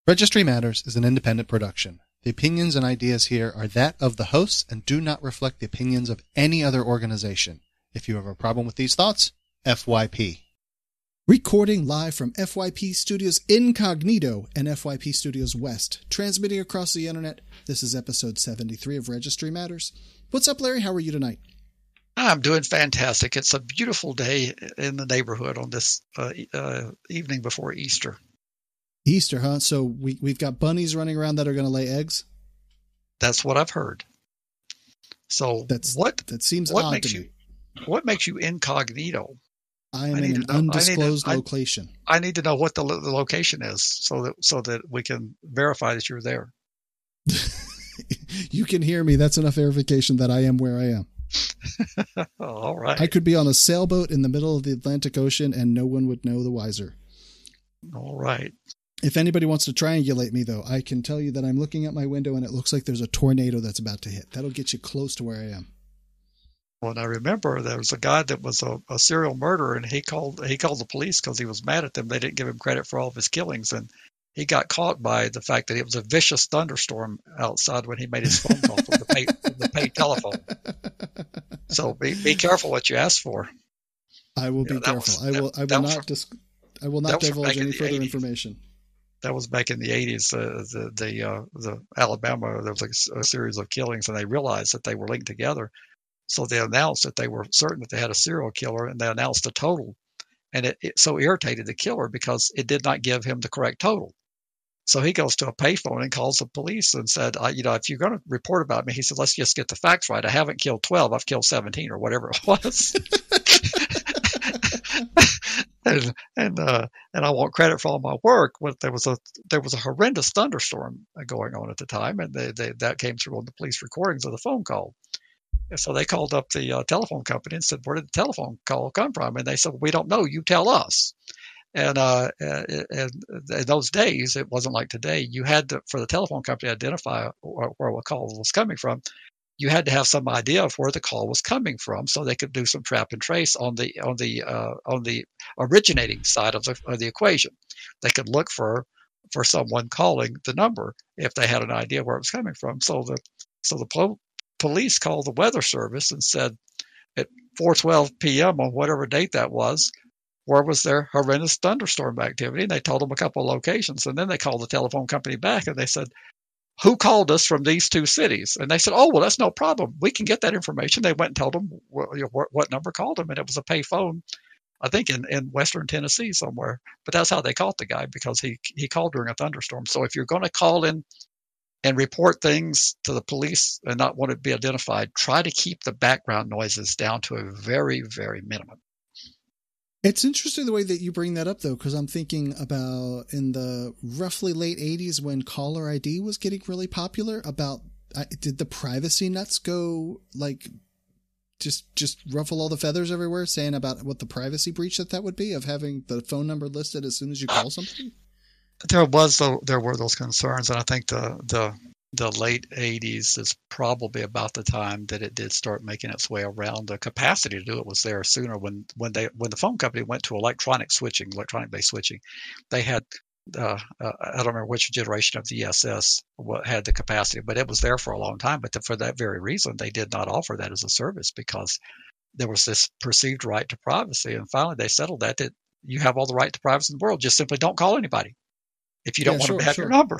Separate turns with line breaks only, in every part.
Registry Matters is an independent production. The opinions and ideas here are that of the hosts and do not reflect the opinions of any other organization. If you have a problem with these thoughts, FYP. Recording live from FYP Studios Incognito and FYP Studios West. Transmitting across the internet, this is episode 73 of Registry Matters. What's up, Larry? How are you tonight?
I'm doing fantastic. It's a beautiful day in the neighborhood on this evening before Easter.
Easter, huh? So we've got bunnies running around that are going to lay eggs?
That's what I've heard. So
that seems odd to me.
What makes you incognito?
I am in an undisclosed location.
I need to know what the location is so that we can verify that you're there.
You can hear me. That's enough verification that I am where I am.
All right.
I could be on a sailboat in the middle of the Atlantic Ocean and no one would know the wiser.
All right.
If anybody wants to triangulate me, though, I can tell you that I'm looking at my window and it looks like there's a tornado that's about to hit. That'll get you close to where I am.
Well, and I remember there was a guy that was a serial murderer, and he called the police because he was mad at them. They didn't give him credit for all of his killings, and he got caught by the fact that it was a vicious thunderstorm outside when he made his phone call from the paid telephone. So be careful what you ask for.
I will be careful. I will not divulge any further information.
That was back in the 80s. The Alabama, there was a series of killings, and they realized that they were linked together. So they announced that they were certain that they had a serial killer, and they announced a total. And it so irritated the killer because it did not give him the correct total. So he goes to a payphone and calls the police and said, if you're going to report about me, he said, let's just get the facts right. I haven't killed 12. I've killed 17 or whatever it was. and I want credit for all my work. Well, there was a horrendous thunderstorm going on at the time, and that came through on the police recordings of the phone call. And so they called up the telephone company and said, "Where did the telephone call come from?" And they said, "We don't know. You tell us." And in those days, it wasn't like today. You had to, for the telephone company to identify where a call was coming from, you had to have some idea of where the call was coming from, so they could do some trap and trace on the originating side of the equation. They could look for someone calling the number if they had an idea where it was coming from. So the police called the weather service and said at 4:12 p.m. on whatever date that was, where was there horrendous thunderstorm activity? And they told them a couple of locations, and then they called the telephone company back and they said, who called us from these two cities? And they said, oh, well, that's no problem. We can get that information. They went and told them what number called them, and it was a pay phone, I think in western Tennessee somewhere. But that's how they caught the guy, because he called during a thunderstorm. So if you're going to call in and report things to the police and not want it to be identified, try to keep the background noises down to a very, very minimum.
It's interesting the way that you bring that up, though, because I'm thinking about in the roughly late 80s when caller ID was getting really popular. Did the privacy nuts go like just ruffle all the feathers everywhere, saying about what the privacy breach that would be of having the phone number listed as soon as you call somebody?
There were those concerns, and I think the late 80s is probably about the time that it did start making its way around. The capacity to do it was there sooner when the phone company went to electronic-based switching. They had I don't remember which generation of the ESS had the capacity, but it was there for a long time. But for that very reason, they did not offer that as a service, because there was this perceived right to privacy. And finally, they settled that you have all the right to privacy in the world. Just simply don't call anybody if you don't want them to have your number.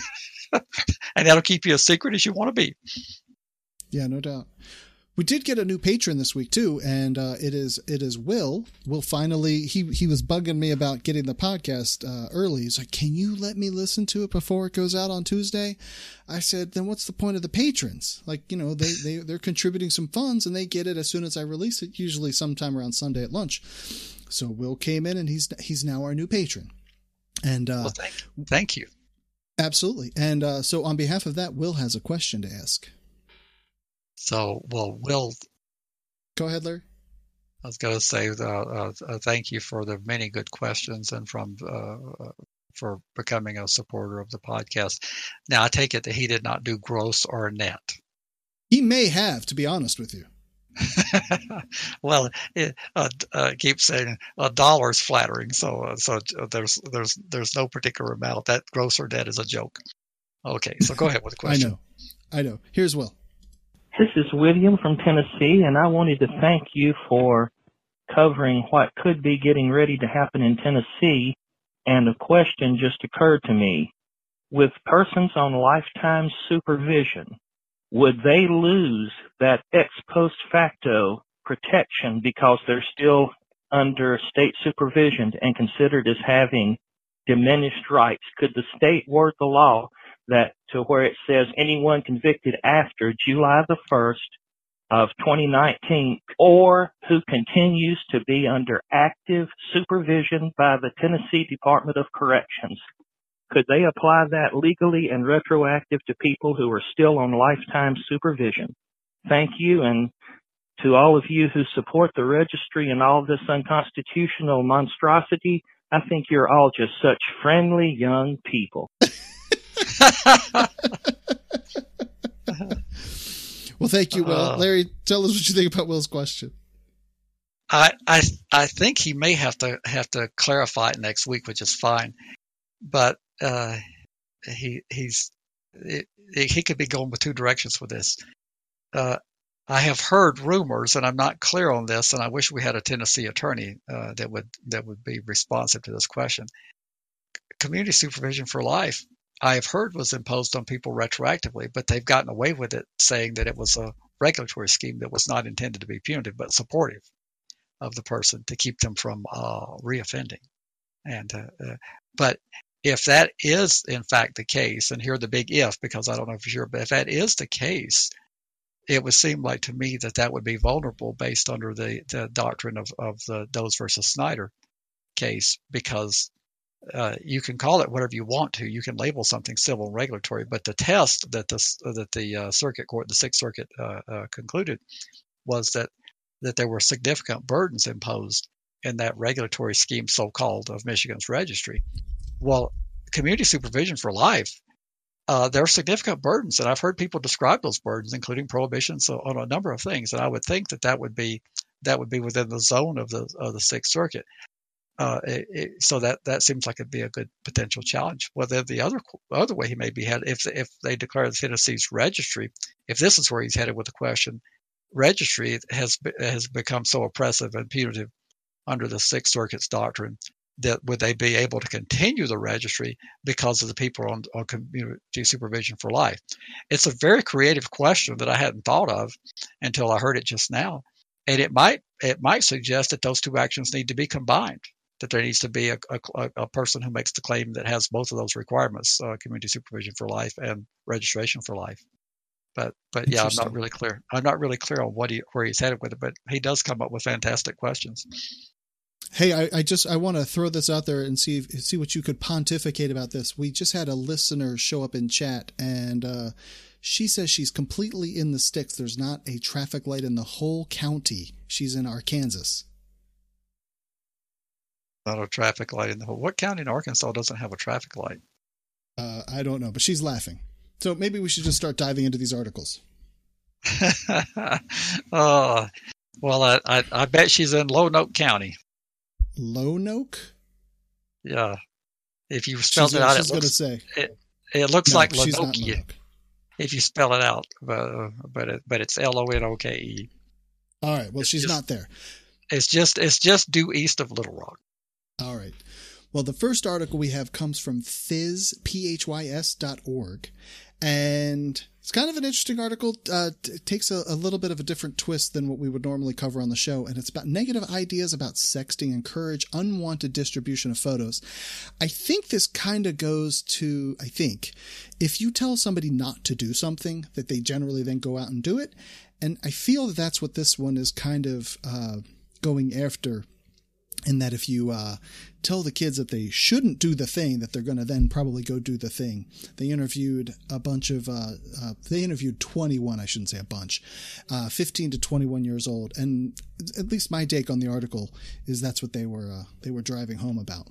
And that'll keep you as secret as you want to be.
Yeah, no doubt. We did get a new patron this week too, and it is Will. Will finally, he was bugging me about getting the podcast early. He's like, "Can you let me listen to it before it goes out on Tuesday?" I said, "Then what's the point of the patrons? Like, they're contributing some funds and they get it as soon as I release it, usually sometime around Sunday at lunch." So Will came in and he's now our new patron. And
well, thank you.
Absolutely. And so on behalf of that, Will has a question to ask.
So, well, Will.
Go ahead, Larry.
I was going to say thank you for the many good questions and for becoming a supporter of the podcast. Now, I take it that he did not do gross or net.
He may have, to be honest with you.
Well, keep saying a dollar's flattering, so there's no particular amount. That grosser debt is a joke. Okay, so go ahead with the question.
I know. Here's Will.
This is William from Tennessee, and I wanted to thank you for covering what could be getting ready to happen in Tennessee, and a question just occurred to me. With persons on lifetime supervision, would they lose that ex post facto protection because they're still under state supervision and considered as having diminished rights? Could the state word the law that to where it says anyone convicted after July the 1st of 2019 or who continues to be under active supervision by the Tennessee Department of Corrections, could they apply that legally and retroactive to people who are still on lifetime supervision? Thank you, and to all of you who support the registry and all this unconstitutional monstrosity, I think you're all just such friendly young people.
Well, thank you, Will. Larry, tell us what you think about Will's question.
I think he may have to clarify it next week, which is fine. But he could be going with two directions with this. I have heard rumors, and I'm not clear on this, and I wish we had a Tennessee attorney that would be responsive to this question. Community supervision for life, I have heard, was imposed on people retroactively, but they've gotten away with it, saying that it was a regulatory scheme that was not intended to be punitive, but supportive of the person to keep them from reoffending. And but if that is in fact the case, and here the big if, because I don't know for sure, but if that is the case, it would seem like to me that would be vulnerable based under the doctrine of the Doe's versus Snyder case, because you can call it whatever you want to. You can label something civil and regulatory, but the test that the circuit court, the Sixth Circuit, concluded was that there were significant burdens imposed in that regulatory scheme, so-called, of Michigan's registry. Well, community supervision for life, there are significant burdens, and I've heard people describe those burdens, including prohibitions on a number of things. And I would think that would be within the zone of the Sixth Circuit. So that seems like it'd be a good potential challenge. Well, then the other way he may be headed, if they declare the Tennessee's registry, if this is where he's headed with the question, registry has become so oppressive and punitive under the Sixth Circuit's doctrine, that would they be able to continue the registry because of the people on community supervision for life? It's a very creative question that I hadn't thought of until I heard it just now. And it might suggest that those two actions need to be combined, that there needs to be a person who makes the claim that has both of those requirements, community supervision for life and registration for life. But yeah, I'm not really clear. I'm not really clear on where he's headed with it, but he does come up with fantastic questions.
Hey, I want to throw this out there and see what you could pontificate about this. We just had a listener show up in chat, and she says she's completely in the sticks. There's not a traffic light in the whole county. She's in Arkansas.
Not a traffic light in the whole. What county in Arkansas doesn't have a traffic light?
I don't know, but she's laughing. So maybe we should just start diving into these articles.
Well, I bet she's in Lonoke County.
Lonoke?
Yeah. If you spelled it out, it looks like Lonoke. If you spell it out, but it's Lonoke.
All right. Well, she's not there.
It's just due east of Little Rock.
All right. Well, the first article we have comes from phys.org, and it's kind of an interesting article. It takes a little bit of a different twist than what we would normally cover on the show, and it's about negative ideas about sexting encourage unwanted distribution of photos. I think this kind of goes to, if you tell somebody not to do something, that they generally then go out and do it, and I feel that that's what this one is kind of going after. And that if you tell the kids that they shouldn't do the thing, that they're going to then probably go do the thing. They interviewed a bunch of, they interviewed 21, I shouldn't say a bunch, 15 to 21 years old. And at least my take on the article is that's what they were driving home about.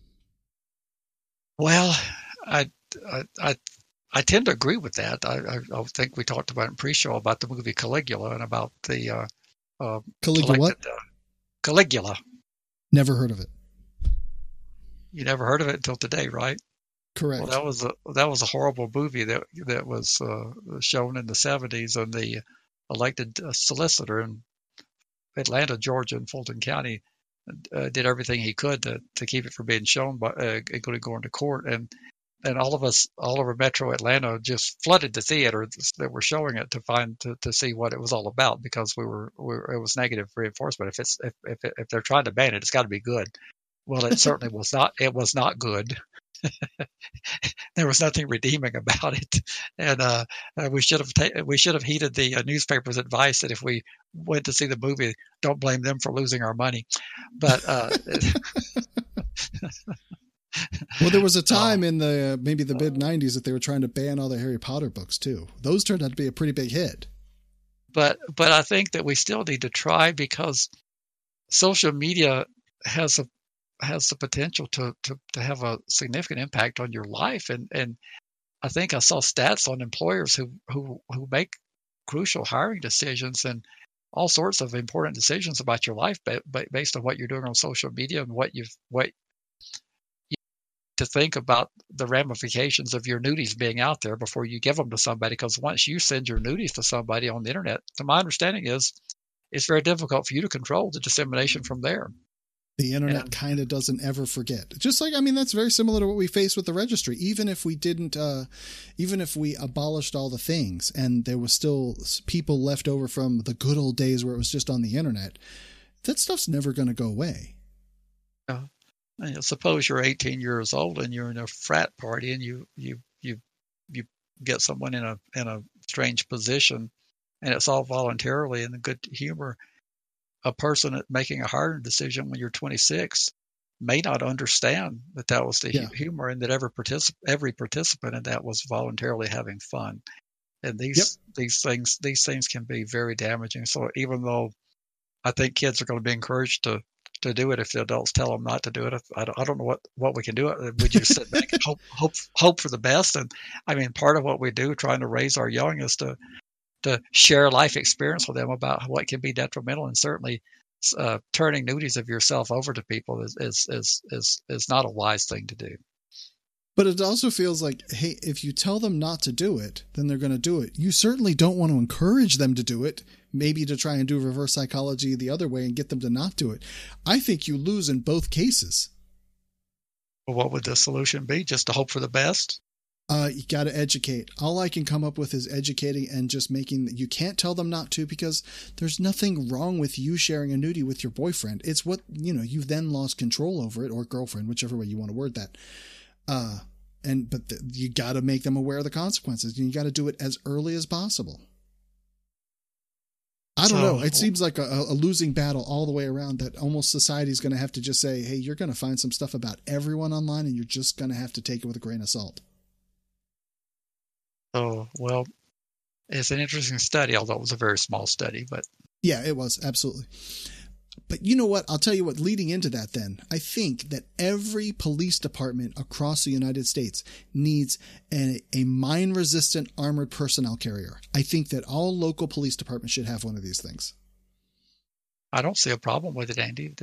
Well, I tend to agree with that. I think we talked about in pre-show about the movie Caligula and about the
Caligula what?
Caligula.
Never heard of it.
You never heard of it until today, right?
Correct.
Well, that was a horrible movie that was shown in the 70s, and the elected solicitor in Atlanta, Georgia, and Fulton County did everything he could to keep it from being shown, including going to court. And all over Metro Atlanta just flooded the theater that were showing it to see what it was all about, because it was negative reinforcement. If they're trying to ban it, it's got to be good. Well, it certainly was not. It was not good. There was nothing redeeming about it, and we should have heeded the newspaper's advice that if we went to see the movie, don't blame them for losing our money. But
well, there was a time in the maybe the mid '90s that they were trying to ban all the Harry Potter books too. Those turned out to be a pretty big hit.
But I think that we still need to try, because social media has the potential to have a significant impact on your life. And I think I saw stats on employers who make crucial hiring decisions and all sorts of important decisions about your life based on what you're doing on social media and what you to think about the ramifications of your nudies being out there before you give them to somebody. Because once you send your nudies to somebody on the internet, to my understanding is it's very difficult for you to control the dissemination from there.
The internet kind of doesn't ever forget. Just like, I mean, that's very similar to what we face with the registry. Even if we abolished all the things and there was still people left over from the good old days where it was just on the internet, that stuff's never going to go away.
Suppose you're 18 years old and you're in a frat party and you get someone in a strange position, and it's all voluntarily in good humor. A person making a hiring decision when you're 26 may not understand that was the humor, and that every participant in that was voluntarily having fun. And these things can be very damaging. So even though I think kids are going to be encouraged to do it if the adults tell them not to do it, I don't know what we can do. We just sit back and hope for the best. And I mean, part of what we do trying to raise our young is to share life experience with them about what can be detrimental, and certainly turning nudies of yourself over to people is not a wise thing to do.
But it also feels like, hey, if you tell them not to do it, then they're going to do it. You certainly don't want to encourage them to do it, maybe to try and do reverse psychology the other way and get them to not do it. I think you lose in both cases.
Well, what would the solution be? Just to hope for the best?
You got to educate. All I can come up with is educating and just making, you can't tell them not to, because there's nothing wrong with you sharing a nudie with your boyfriend. It's what, you've then lost control over it, or girlfriend, whichever way you want to word that. You got to make them aware of the consequences, and you got to do it as early as possible. I don't know. It seems like a losing battle all the way around, that almost society's going to have to just say, hey, you're going to find some stuff about everyone online, and you're just going to have to take it with a grain of salt.
Oh, well, it's an interesting study, although it was a very small study. But
yeah, it was, absolutely. But you know what? I'll tell you what, leading into that then, I think that every police department across the United States needs a mine-resistant armored personnel carrier. I think that all local police departments should have one of these things.
I don't see a problem with it, Andy.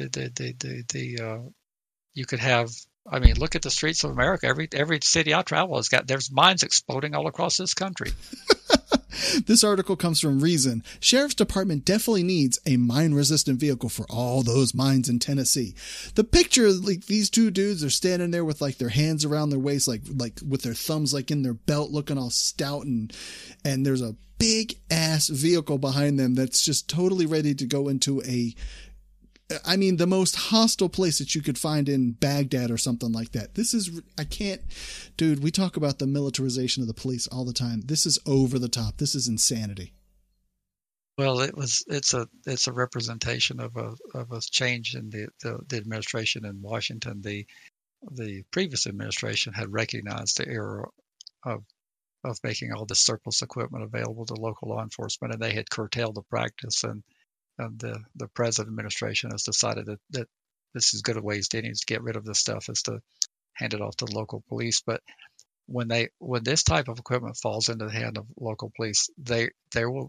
You could have, I mean, look at the streets of America. Every city I travel there's mines exploding all across this country.
This article comes from Reason. Sheriff's Department definitely needs a mine-resistant vehicle for all those mines in Tennessee. The picture, like, these two dudes are standing there with like their hands around their waist, like with their thumbs like in their belt, looking all stout, and there's a big ass vehicle behind them that's just totally ready to go into the most hostile place that you could find in Baghdad or something like that. Dude, we talk about the militarization of the police all the time. This is over the top. This is insanity.
Well, it's a representation of a change in the administration in Washington. The previous administration had recognized the error of making all this surplus equipment available to local law enforcement, and they had curtailed the practice. And the present administration has decided that this is good a ways to get rid of this stuff, is to hand it off to the local police. But when this type of equipment falls into the hand of local police, they will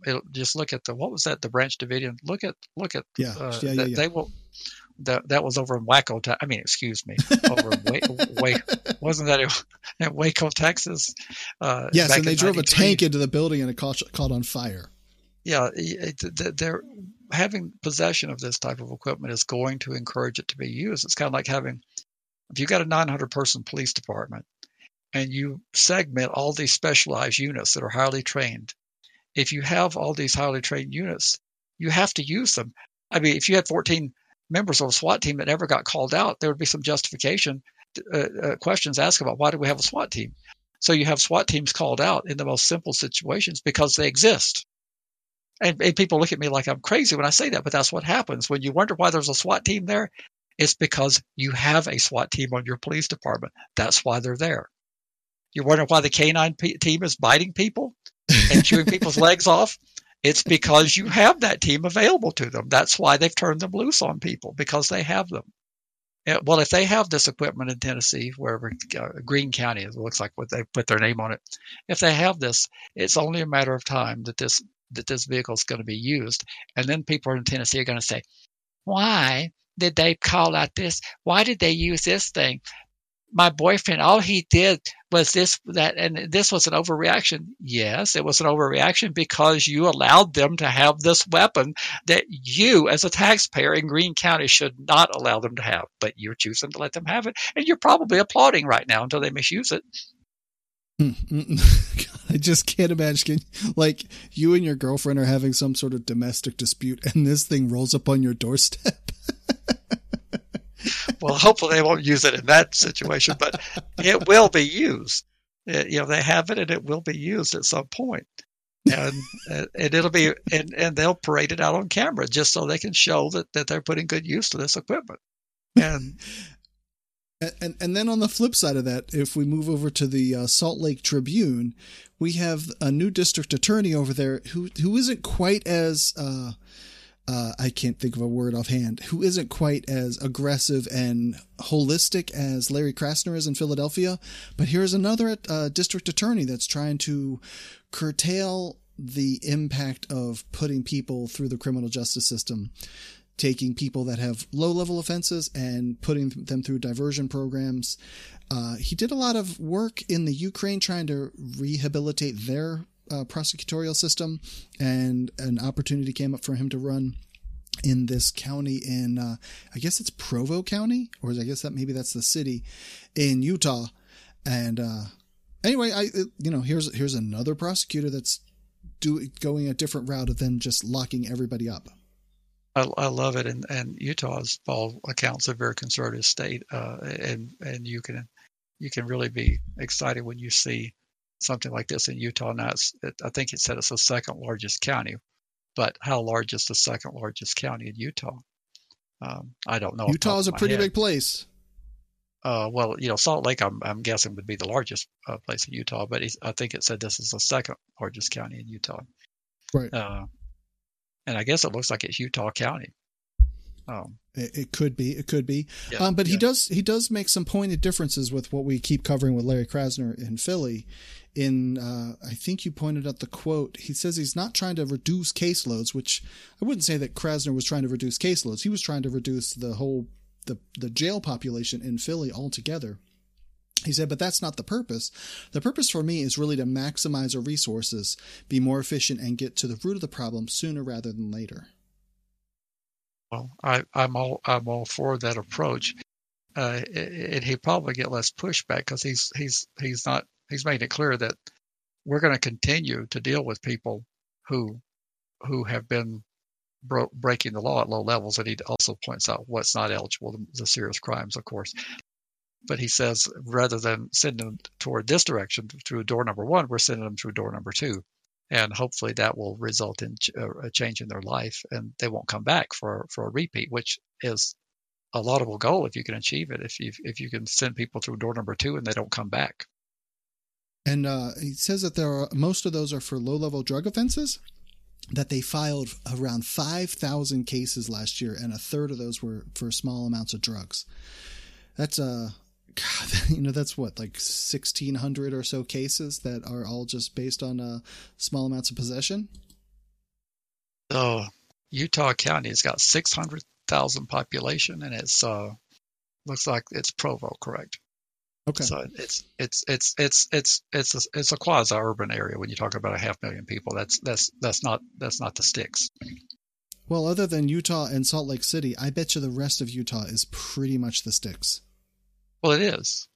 just look at what was that? The Branch Davidian. Look at
Yeah.
They will. That was over in Waco. Excuse me. Over in wasn't that in Waco, Texas?
Yes, and they drove a tank into the building and it caught on fire.
Yeah, they're having possession of this type of equipment is going to encourage it to be used. It's kind of like if you got a 900-person police department and you segment all these specialized units that are highly trained. If you have all these highly trained units, you have to use them. I mean, if you had 14 members of a SWAT team that never got called out, there would be some justification questions asked about why do we have a SWAT team. So you have SWAT teams called out in the most simple situations because they exist. And people look at me like I'm crazy when I say that, but that's what happens. When you wonder why there's a SWAT team there, it's because you have a SWAT team on your police department. That's why they're there. You wonder why the canine team is biting people and chewing people's legs off? It's because you have that team available to them. That's why they've turned them loose on people, because they have them. Well, if they have this equipment in Tennessee, wherever Greene County, it looks like what they put their name on it. If they have this, it's only a matter of time that this vehicle is going to be used. And then people in Tennessee are going to say, why did they call out this? Why did they use this thing? My boyfriend, all he did was this, that, and this was an overreaction. Yes, it was an overreaction because you allowed them to have this weapon that you, as a taxpayer in Greene County, should not allow them to have. But you're choosing to let them have it, and you're probably applauding right now until they misuse it.
I just can't imagine, like, you and your girlfriend are having some sort of domestic dispute, and this thing rolls up on your doorstep.
Well, hopefully they won't use it in that situation, but it will be used. They have it, and it will be used at some point. And it'll be, and they'll parade it out on camera just so they can show that they're putting good use to this equipment. And
then on the flip side of that, if we move over to the Salt Lake Tribune, we have a new district attorney over there who isn't quite as I can't think of a word offhand, who isn't quite as aggressive and holistic as Larry Krasner is in Philadelphia. But here's another district attorney that's trying to curtail the impact of putting people through the criminal justice system, taking people that have low-level offenses and putting them through diversion programs. He did a lot of work in the Ukraine trying to rehabilitate their prosecutorial system, and an opportunity came up for him to run in this county in, I guess it's Provo County, or I guess maybe that's the city in Utah. And anyway, here's another prosecutor that's going a different route than just locking everybody up.
I love it, and Utah is, by all accounts, a very conservative state, and you can really be excited when you see something like this in Utah. Now, I think it said it's the second largest county, but how large is the second largest county in Utah? I don't know.
Utah is a pretty big place.
Well, Salt Lake, I'm guessing, would be the largest place in Utah, but I think it said this is the second largest county in Utah.
Right.
And I guess it looks like it's Utah County.
It could be.
Yeah,
but he does make some pointed differences with what we keep covering with Larry Krasner in Philly. I think you pointed out the quote. He says he's not trying to reduce caseloads, which I wouldn't say that Krasner was trying to reduce caseloads. He was trying to reduce the jail population in Philly altogether. He said, but that's not the purpose. The purpose for me is really to maximize our resources, be more efficient, and get to the root of the problem sooner rather than later.
Well, I'm all for that approach, and he'd probably get less pushback because he's made it clear that we're going to continue to deal with people who have been breaking the law at low levels, and he also points out what's not eligible, the serious crimes, of course. But he says rather than sending them toward this direction through door number 1, we're sending them through door number 2. And hopefully that will result in a change in their life, and they won't come back for a repeat, which is a laudable goal if you can achieve it. If you can send people through door number 2 and they don't come back. And
he says that most of those are for low-level drug offenses, that they filed around 5,000 cases last year, and a third of those were for small amounts of drugs. That's that's what, like 1,600 or so cases that are all just based on small amounts of possession.
So Utah County has got 600,000 population, and it's looks like it's Provo, correct?
Okay.
So it's a quasi-urban area when you talk about 500,000 people. That's not the sticks.
Well, other than Utah and Salt Lake City, I bet you the rest of Utah is pretty much the sticks.
Well, it is.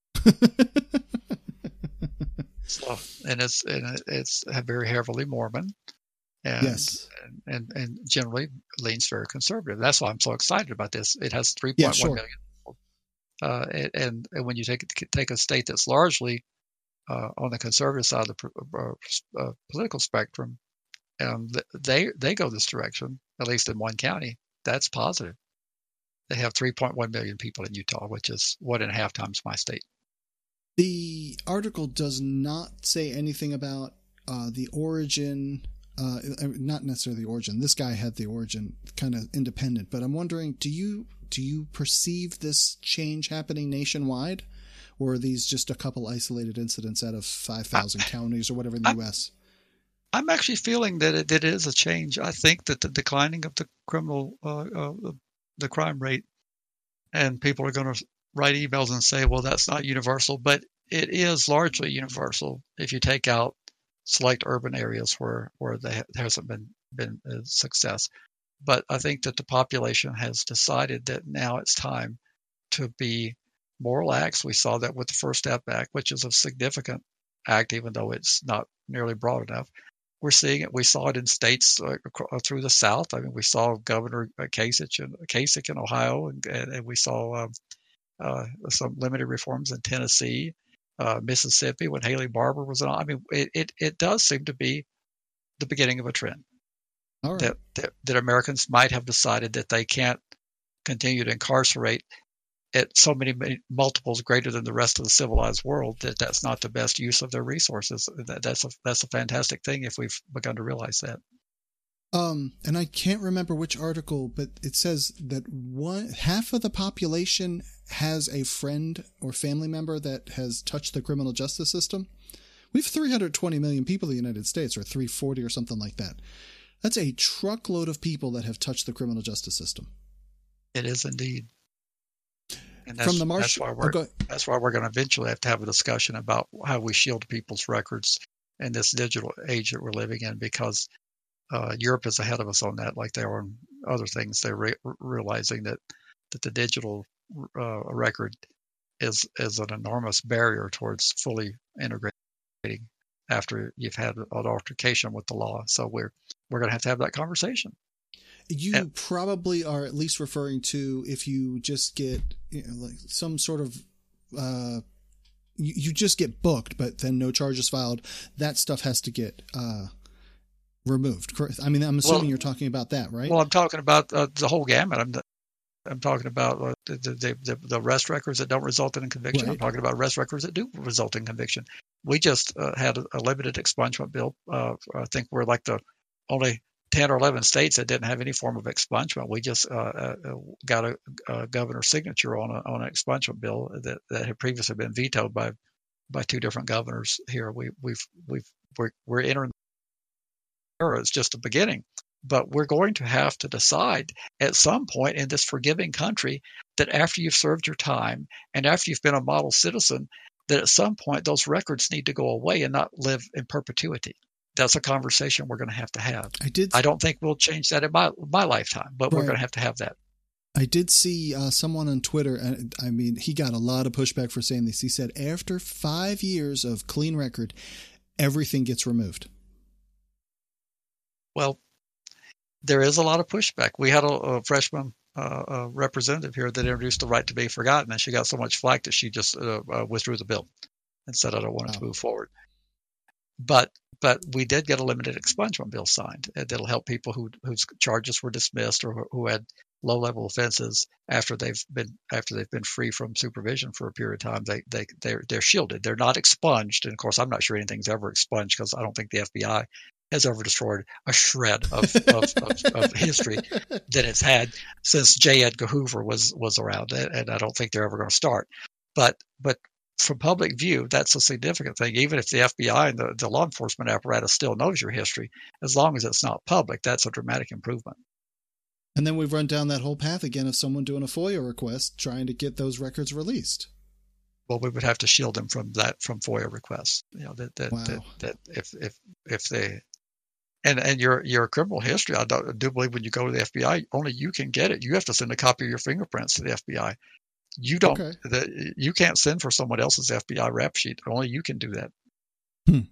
So, and it's very heavily Mormon, and,
yes,
and generally leans very conservative. That's why I'm so excited about this. It has 3.1 million people, and when you take a state that's largely on the conservative side of the political spectrum, they go this direction, at least in one county. That's positive. They have 3.1 million people in Utah, which is 1.5 times my state.
The article does not say anything about the origin, not necessarily the origin. This guy had the origin kind of independent, but I'm wondering, do you perceive this change happening nationwide, or are these just a couple isolated incidents out of 5,000 counties or whatever in the U.S.?
I'm actually feeling that it is a change. I think that the declining of the the crime rate, and people are going to write emails and say, well, that's not universal, but it is largely universal if you take out select urban areas where there hasn't been a success. But I think that the population has decided that now it's time to be more relaxed. We saw that with the First Step Act, which is a significant act, even though it's not nearly broad enough. We're seeing it. We saw it in states through the South. I mean, we saw Governor Kasich in Ohio, and we saw some limited reforms in Tennessee, Mississippi when Haley Barbour was on. I mean, it does seem to be the beginning of a trend.
All right.
That Americans might have decided that they can't continue to incarcerate at so many multiples greater than the rest of the civilized world, that's not the best use of their resources. That's a fantastic thing if we've begun to realize that.
And I can't remember which article, but it says that half of the population has a friend or family member that has touched the criminal justice system. We have 320 million people in the United States, or 340 or something like that. That's a truckload of people that have touched the criminal justice system.
It is indeed. And
that's
why we're going to eventually have to have a discussion about how we shield people's records in this digital age that we're living in, because Europe is ahead of us on that, like they are on other things. They're realizing that the digital record is an enormous barrier towards fully integrating after you've had an altercation with the law. So we're going to have that conversation.
You probably are at least referring to if you just get like some sort of you just get booked, but then no charges filed. That stuff has to get removed. I mean, I'm assuming you're talking about that, right?
Well, I'm talking about the whole gamut. I'm talking about the arrest records that don't result in a conviction. Right. I'm talking about arrest records that do result in conviction. We just had a limited expungement bill. I think we're like the only 10 or 11 states that didn't have any form of expungement. We just got a governor's signature on an expungement bill that had previously been vetoed by two different governors here. We're entering the era. It's just a beginning, but we're going to have to decide at some point in this forgiving country that after you've served your time and after you've been a model citizen, that at some point those records need to go away and not live in perpetuity. That's a conversation we're going to have. I don't think we'll change that in my lifetime, but We're going to have that.
I did see someone on Twitter, and I mean, he got a lot of pushback for saying this. He said after 5 years of clean record, everything gets removed.
Well, there is a lot of pushback. We had a freshman representative here that introduced the right to be forgotten, and she got so much flack that she just withdrew the bill and said, I don't want it to move forward. But we did get a limited expungement bill signed that'll help people whose charges were dismissed or who had low-level offenses after they've been free from supervision for a period of time. They're shielded. They're not expunged. And of course, I'm not sure anything's ever expunged because I don't think the FBI has ever destroyed a shred of history that it's had since J. Edgar Hoover was around, and I don't think they're ever going to start. But from public view, that's a significant thing. Even if the FBI and the law enforcement apparatus still knows your history, as long as it's not public, that's a dramatic improvement.
And then we've run down that whole path again of someone doing a FOIA request trying to get those records released.
Well, we would have to shield them from FOIA requests.
Wow.
That if they and your criminal history, I do believe when you go to the FBI, only you can get it. You have to send a copy of your fingerprints to the FBI. You don't. Okay. You can't send for someone else's FBI rap sheet. Only you can do that.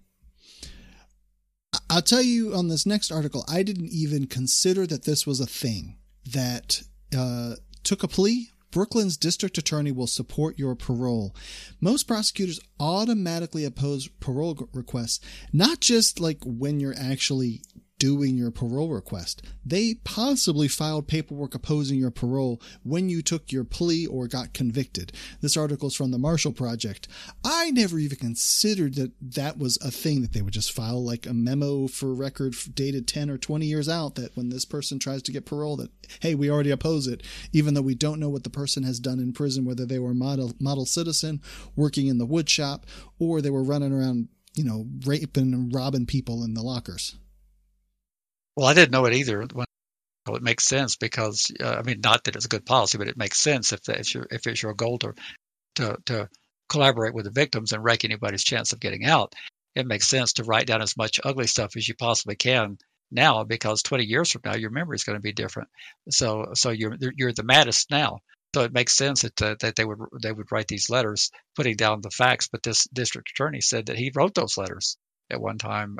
I'll tell you on this next article, I didn't even consider that this was a thing that took a plea. Brooklyn's district attorney will support your parole. Most prosecutors automatically oppose parole requests, not just like when you're actually doing your parole request. They possibly filed paperwork opposing your parole when you took your plea or got convicted. This article is from the Marshall Project. I never even considered that was a thing, that they would just file like a memo for record dated 10 or 20 years out that when this person tries to get parole, that, hey, we already oppose it, even though we don't know what the person has done in prison, whether they were a model citizen working in the wood shop or they were running around, raping and robbing people in the lockers.
Well, I didn't know it either. Well, it makes sense because not that it's a good policy, but it makes sense if it's your goal to collaborate with the victims and wreck anybody's chance of getting out. It makes sense to write down as much ugly stuff as you possibly can now, because 20 years from now your memory is going to be different. So you're the maddest now. So it makes sense that they would write these letters putting down the facts. But this district attorney said that he wrote those letters at one time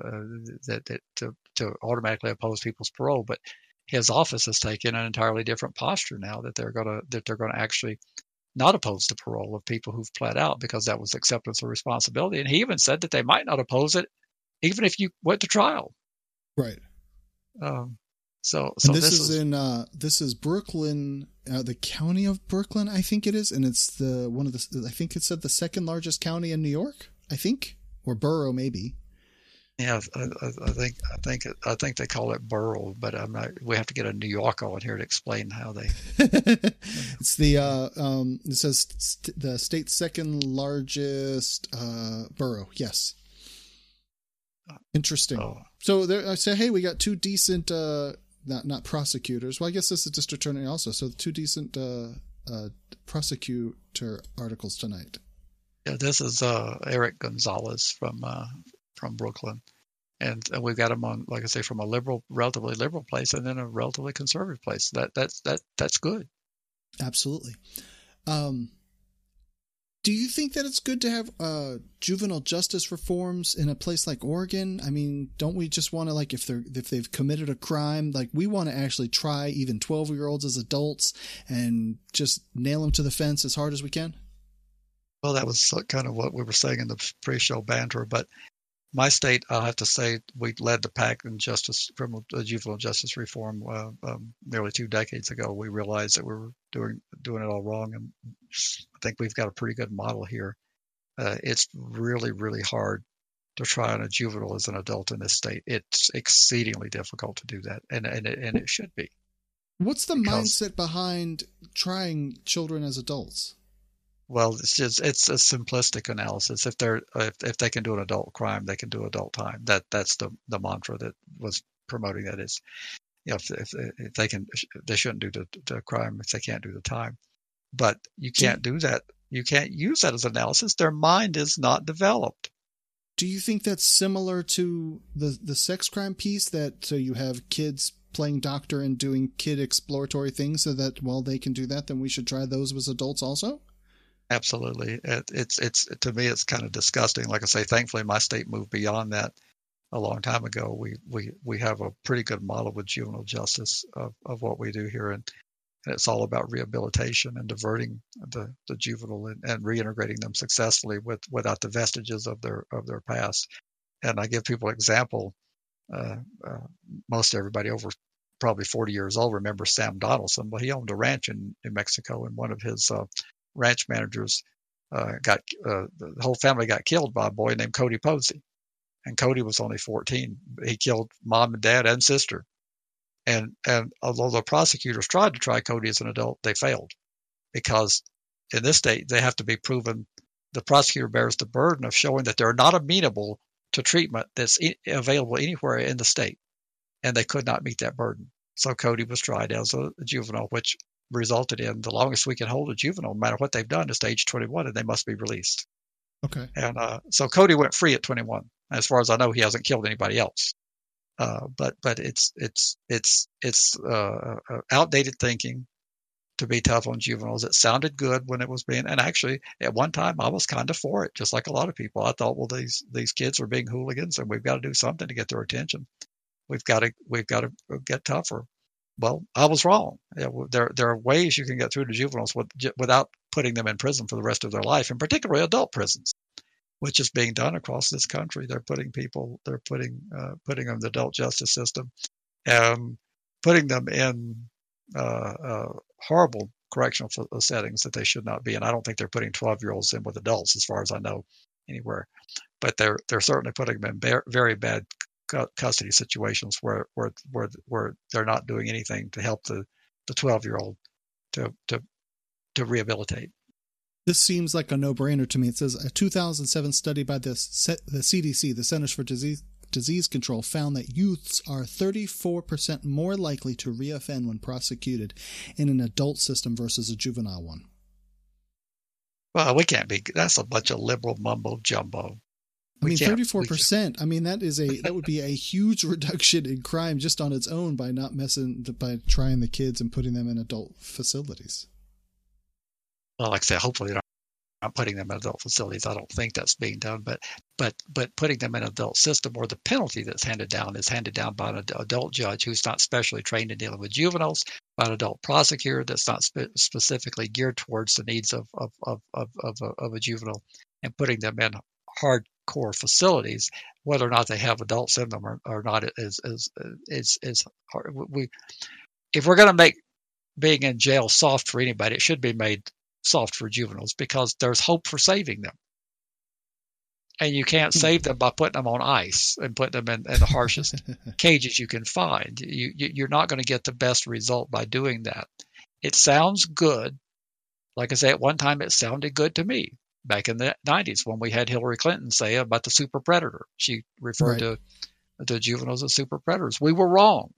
to automatically oppose people's parole, but his office has taken an entirely different posture now, that they're going to actually not oppose the parole of people who've pled out, because that was acceptance of responsibility. And he even said that they might not oppose it even if you went to trial.
Right.
So
this is Brooklyn, the county of Brooklyn, I think it is, and it's I think it said the second largest county in New York, I think. Or borough, maybe.
Yeah, I think they call it borough, but I'm not. We have to get a New Yorker on here to explain how they.
It's it says the state's second largest borough. Yes. Interesting. Oh. So I say, hey, we got two decent, not prosecutors. Well, I guess this is district attorney also. So two decent prosecutor articles tonight.
Yeah, this is Eric Gonzalez from Brooklyn, and we've got him on, like I say, from a relatively liberal place, and then a relatively conservative place. That's good.
Absolutely. Do you think that it's good to have juvenile justice reforms in a place like Oregon? I mean, don't we just want to, like, if they've committed a crime, like, we want to actually try even 12-year-olds as adults and just nail them to the fence as hard as we can?
Well, that was kind of what we were saying in the pre-show banter, but my state, I'll have to say, we led the pack in juvenile justice reform nearly 2 decades ago. We realized that we were doing it all wrong, and I think we've got a pretty good model here. It's really, really hard to try on a juvenile as an adult in this state. It's exceedingly difficult to do that, and it should be.
What's the mindset behind trying children as adults?
Well, it's a simplistic analysis. If they can do an adult crime, they can do adult time. That's the mantra that was promoting that. Is, if they can, they shouldn't do the crime if they can't do the time. But you can't do that. You can't use that as analysis. Their mind is not developed.
Do you think that's similar to the sex crime piece, that so you have kids playing doctor and doing kid exploratory things, so that while they can do that, then we should try those as adults also?
Absolutely. It's to me, it's kind of disgusting. Like I say, thankfully my state moved beyond that a long time ago. We have a pretty good model with juvenile justice of what we do here, and it's all about rehabilitation and diverting the juvenile and reintegrating them successfully without the vestiges of their past. And I give people an example. Most everybody over probably 40 years old remembers Sam Donaldson. Well, he owned a ranch in New Mexico, and one of his ranch managers the whole family got killed by a boy named Cody Posey, and Cody was only 14. He killed mom and dad and sister, and although the prosecutors tried to try Cody as an adult, they failed, because in this state they have to be proven the prosecutor bears the burden of showing that they're not amenable to treatment that's available anywhere in the state. And they could not meet that burden. So Cody was tried as a juvenile, which resulted in the longest we can hold a juvenile, no matter what they've done, is to age 21, and they must be released.
Okay.
And so Cody went free at 21. As far as I know, he hasn't killed anybody else. But it's outdated thinking to be tough on juveniles. It sounded good when it was being, and actually at one time I was kind of for it, just like a lot of people. I thought, well, these kids are being hooligans, and we've got to do something to get their attention. We've got to get tougher. Well, I was wrong. There are ways you can get through to juveniles without putting them in prison for the rest of their life, and particularly adult prisons, which is being done across this country. They're putting them in the adult justice system, putting them in horrible correctional settings that they should not be in. I don't think they're putting 12-year-olds in with adults, as far as I know, anywhere. But they're certainly putting them in very bad custody situations where they're not doing anything to help the 12-year-old to rehabilitate.
This seems like a no-brainer to me. It says a 2007 study by the CDC, the Centers for Disease Control, found that youths are 34% more likely to reoffend when prosecuted in an adult system versus a juvenile one.
Well, we can't be. That's a bunch of liberal mumbo jumbo.
I mean, 34%. I mean, that would be a huge reduction in crime just on its own by by trying the kids and putting them in adult facilities.
Well, like I say, hopefully they're not putting them in adult facilities. I don't think that's being done, but putting them in an adult system, or the penalty that's handed down is handed down by an adult judge who's not specially trained in dealing with juveniles, by an adult prosecutor that's not specifically geared towards the needs of a juvenile, and putting them in hardcore facilities, whether or not they have adults in them or not, is hard. If we're going to make being in jail soft for anybody, it should be made soft for juveniles, because there's hope for saving them. And you can't save them by putting them on ice and putting them in the harshest cages you can find. You're not going to get the best result by doing that. It sounds good. Like I say, at one time it sounded good to me back in the 90s when we had Hillary Clinton say about the super predator. She referred to juveniles as super predators. We were wrong.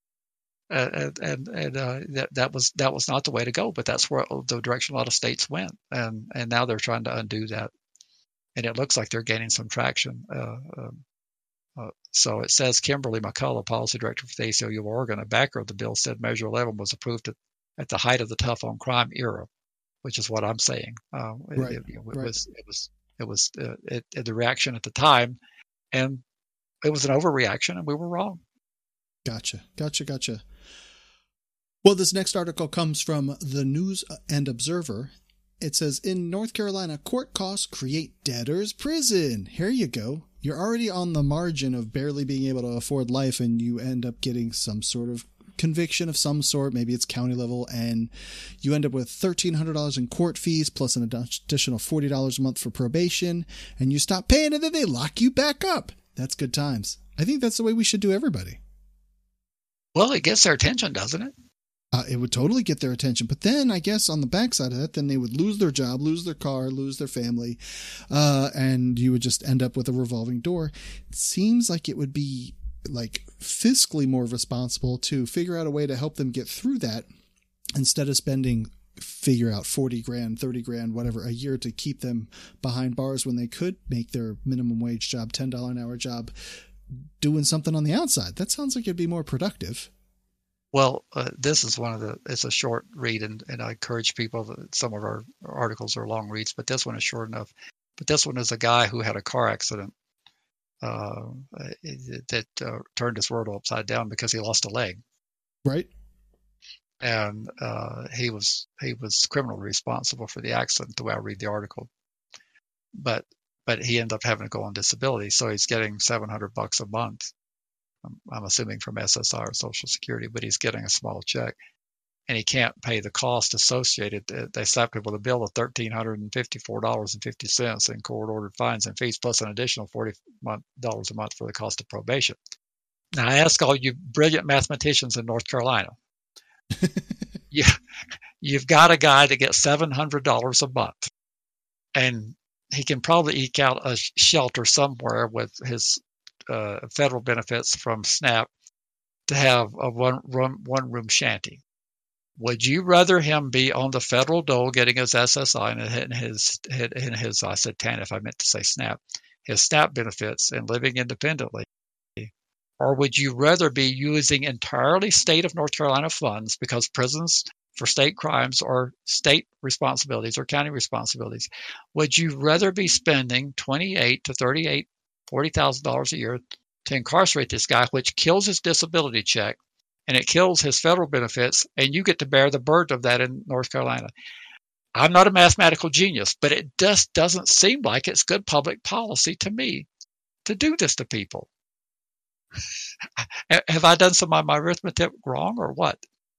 That was not the way to go, but that's where the direction a lot of states went, and now they're trying to undo that, and it looks like they're gaining some traction. So it says Kimberly McCullough, policy director for the ACLU of Oregon, a backer of the bill, said Measure 11 was approved at the height of the tough on crime era, which is what I'm saying. It was the reaction at the time, and it was an overreaction, and we were wrong.
Gotcha. Well, this next article comes from the News and Observer. It says, in North Carolina, court costs create debtor's prison. Here you go. You're already on the margin of barely being able to afford life, and you end up getting some sort of conviction of some sort. Maybe it's county level, and you end up with $1,300 in court fees plus an additional $40 a month for probation, and you stop paying, and then they lock you back up. That's good times. I think that's the way we should do everybody.
Well, it gets their attention, doesn't it?
It would totally get their attention. But then I guess on the backside of that, then they would lose their job, lose their car, lose their family, and you would just end up with a revolving door. It seems like it would be like fiscally more responsible to figure out a way to help them get through that instead of figure out 40 grand, 30 grand, whatever a year to keep them behind bars when they could make their minimum wage job, $10 an hour job, doing something on the outside. That sounds like it'd be more productive.
Well, this is it's a short read, and I encourage people some of our articles are long reads, but this one is short enough. But this one is a guy who had a car accident that turned his world upside down because he lost a leg.
Right.
And he was criminally responsible for the accident, the way I read the article. But he ended up having to go on disability, so he's getting $700 a month. I'm assuming from SSI or Social Security, but he's getting a small check, and he can't pay the cost associated. They slapped him with a bill of $1,354.50 in court-ordered fines and fees, plus an additional $40 a month for the cost of probation. Now, I ask all you brilliant mathematicians in North Carolina, you've got a guy that gets $700 a month, and he can probably eke out a shelter somewhere with his federal benefits from SNAP to have a one-room shanty. Would you rather him be on the federal dole getting his SSI and his I said TANF, I meant to say SNAP, his SNAP benefits and living independently? Or would you rather be using entirely state of North Carolina funds, because prisons for state crimes are state responsibilities or county responsibilities? Would you rather be spending $28,000 to $40,000 a year to incarcerate this guy, which kills his disability check and it kills his federal benefits, and you get to bear the burden of that in North Carolina? I'm not a mathematical genius, but it just doesn't seem like it's good public policy to me to do this to people. Have I done some of my arithmetic wrong or what?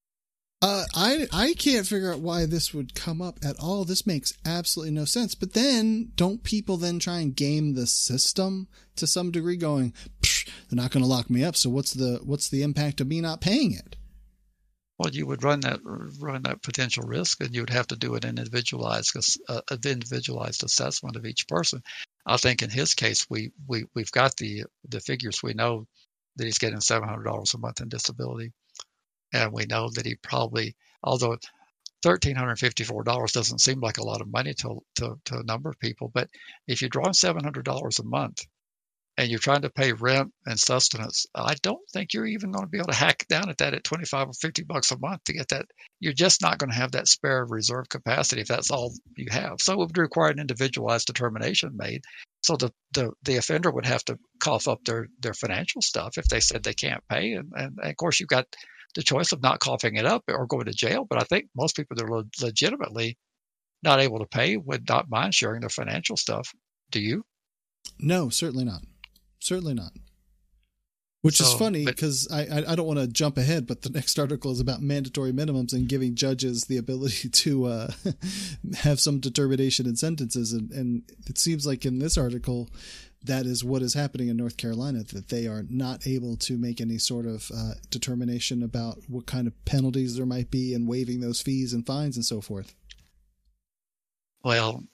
I can't figure out why this would come up at all. This makes absolutely no sense. But then, don't people then try and game the system to some degree, going, they're not going to lock me up, so what's the impact of me not paying it?
Well, you would run that potential risk, and you would have to do an individualized assessment of each person. I think in his case, we've got the figures. We know that he's getting $700 a month in disability, and we know that he probably, although $1,354 doesn't seem like a lot of money to a number of people, but if you're drawing $700 a month and you're trying to pay rent and sustenance, I don't think you're even going to be able to hack down at that at $25 or $50 a month to get that. You're just not going to have that spare reserve capacity if that's all you have. So it would require an individualized determination made. So the offender would have to cough up their financial stuff if they said they can't pay. And of course, you've got the choice of not coughing it up or going to jail. But I think most people that are legitimately not able to pay would not mind sharing their financial stuff. Do you?
No, certainly not. Certainly not. Which is funny because I don't want to jump ahead, but the next article is about mandatory minimums and giving judges the ability to have some determination in sentences. And it seems like in this article, that is what is happening in North Carolina, that they are not able to make any sort of determination about what kind of penalties there might be and waiving those fees and fines and so forth.
Well,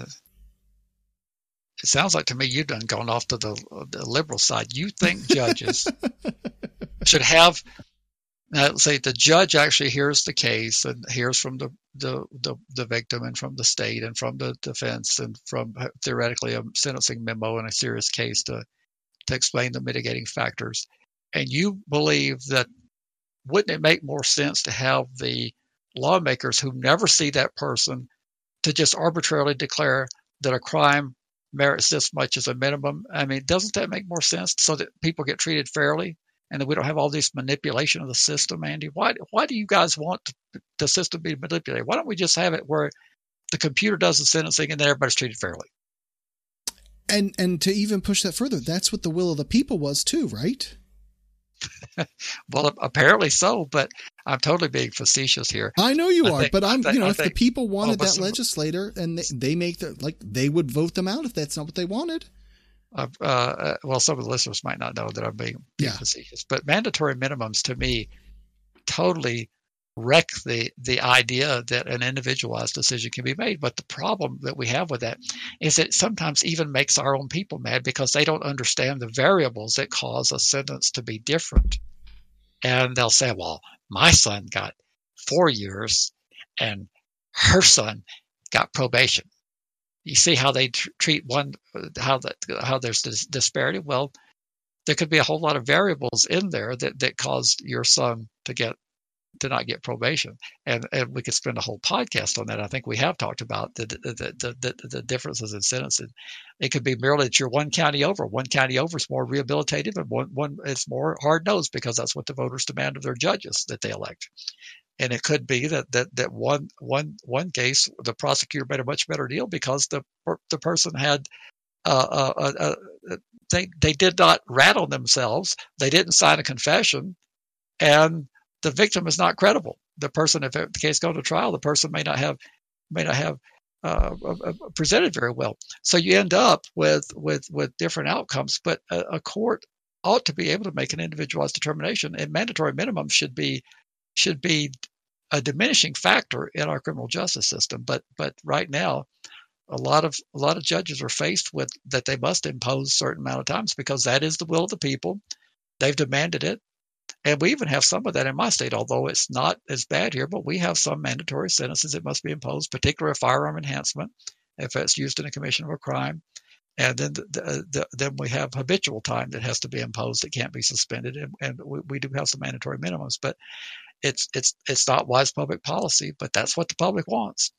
it sounds like to me you've done gone off to the liberal side. You think judges should have, say the judge actually hears the case and hears from the victim and from the state and from the defense and from theoretically a sentencing memo in a serious case to explain the mitigating factors. And you believe that, wouldn't it make more sense to have the lawmakers who never see that person to just arbitrarily declare that a crime merits this much as a minimum? I mean, doesn't that make more sense so that people get treated fairly and that we don't have all this manipulation of the system, Andy? Why do you guys want the system to be manipulated? Why don't we just have it where the computer does the sentencing and then everybody's treated fairly?
And to even push that further, that's what the will of the people was too, right?
Well, apparently so, but I'm totally being facetious here.
I know you are, but if the people wanted that legislator and they make they would vote them out if that's not what they wanted.
Well, some of the listeners might not know that I'm being facetious, but mandatory minimums to me totally wreck the idea that an individualized decision can be made. But the problem that we have with that is it sometimes even makes our own people mad because they don't understand the variables that cause a sentence to be different. And they'll say, well, my son got 4 years and her son got probation. You see how they treat one, how there's this disparity? Well, there could be a whole lot of variables in there that caused your son to not get probation, and we could spend a whole podcast on that. I think we have talked about the differences in sentencing. It could be merely that you're one county over. One county over is more rehabilitative, and one it's more hard nosed because that's what the voters demand of their judges that they elect. And it could be that one case the prosecutor made a much better deal because the person had they did not rat on themselves. They didn't sign a confession, and the victim is not credible. The person, if the case goes to trial, the person may not have presented very well. So you end up with different outcomes. But a court ought to be able to make an individualized determination, and mandatory minimum should be a diminishing factor in our criminal justice system. But right now, a lot of judges are faced with that they must impose a certain amount of times because that is the will of the people. They've demanded it. And we even have some of that in my state, although it's not as bad here, but we have some mandatory sentences that must be imposed, particularly a firearm enhancement if it's used in a commission of a crime. And then then we have habitual time that has to be imposed. It can't be suspended. And we do have some mandatory minimums, but it's not wise public policy, but that's what the public wants.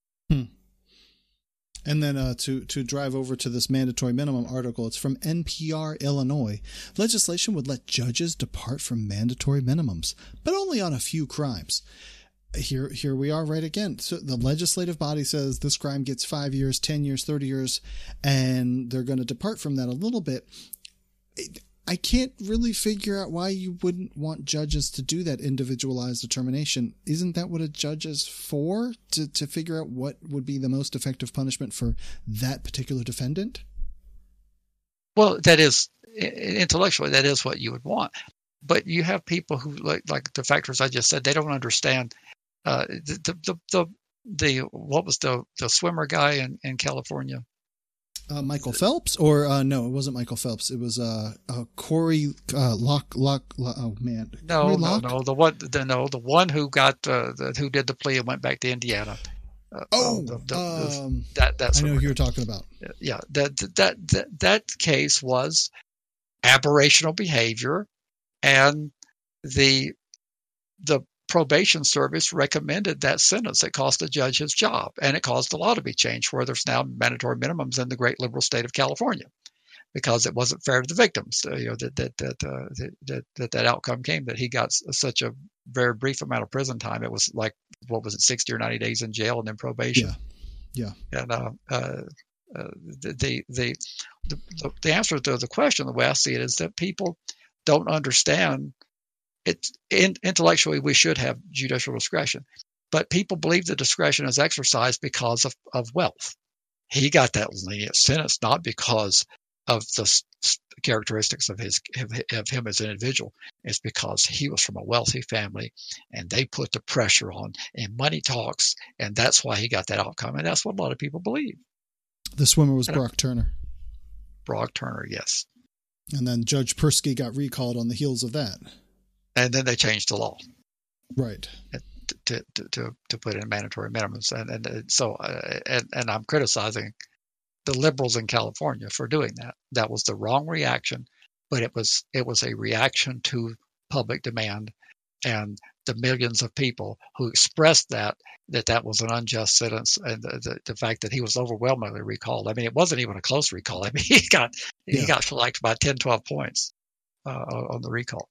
And then to drive over to this mandatory minimum article, it's from NPR Illinois. Legislation would let judges depart from mandatory minimums, but only on a few crimes. Here we are right again. So the legislative body says this crime gets 5 years, 10 years, 30 years, and they're going to depart from that a little bit. I can't really figure out why you wouldn't want judges to do that individualized determination. Isn't that what a judge is for? To figure out what would be the most effective punishment for that particular defendant?
Well, that is, intellectually, that is what you would want. But you have people who, like the factors I just said, they don't understand. What was the swimmer guy in California?
Michael Phelps, or no, it wasn't Michael Phelps. It was Corey Locke. Oh man,
no, the one who got who did the plea and went back to Indiana. That
I know who you're talking about.
Yeah, that case was aberrational behavior, and the probation service recommended that sentence. It cost the judge his job, and it caused the law to be changed where there's now mandatory minimums in the great liberal state of California because it wasn't fair to the victims. That outcome came, that he got such a very brief amount of prison time. It was like, what was it, 60 or 90 days in jail and then probation.
Yeah.
And the answer to the question, the way I see it, is that people don't understand. Intellectually, we should have judicial discretion, but people believe the discretion is exercised because of wealth. He got that lenient sentence not because of the characteristics of him as an individual. It's because he was from a wealthy family, and they put the pressure on, and money talks, and that's why he got that outcome. And that's what a lot of people believe.
The swimmer was Brock Turner.
Brock Turner, yes.
And then Judge Persky got recalled on the heels of that.
And then they changed the law,
right,
to put in mandatory minimums, and I'm criticizing the liberals in California for doing that. That was the wrong reaction, but it was a reaction to public demand and the millions of people who expressed that was an unjust sentence, and the fact that he was overwhelmingly recalled. I mean, it wasn't even a close recall. I mean, he got selected by 10, 12 points on the recall.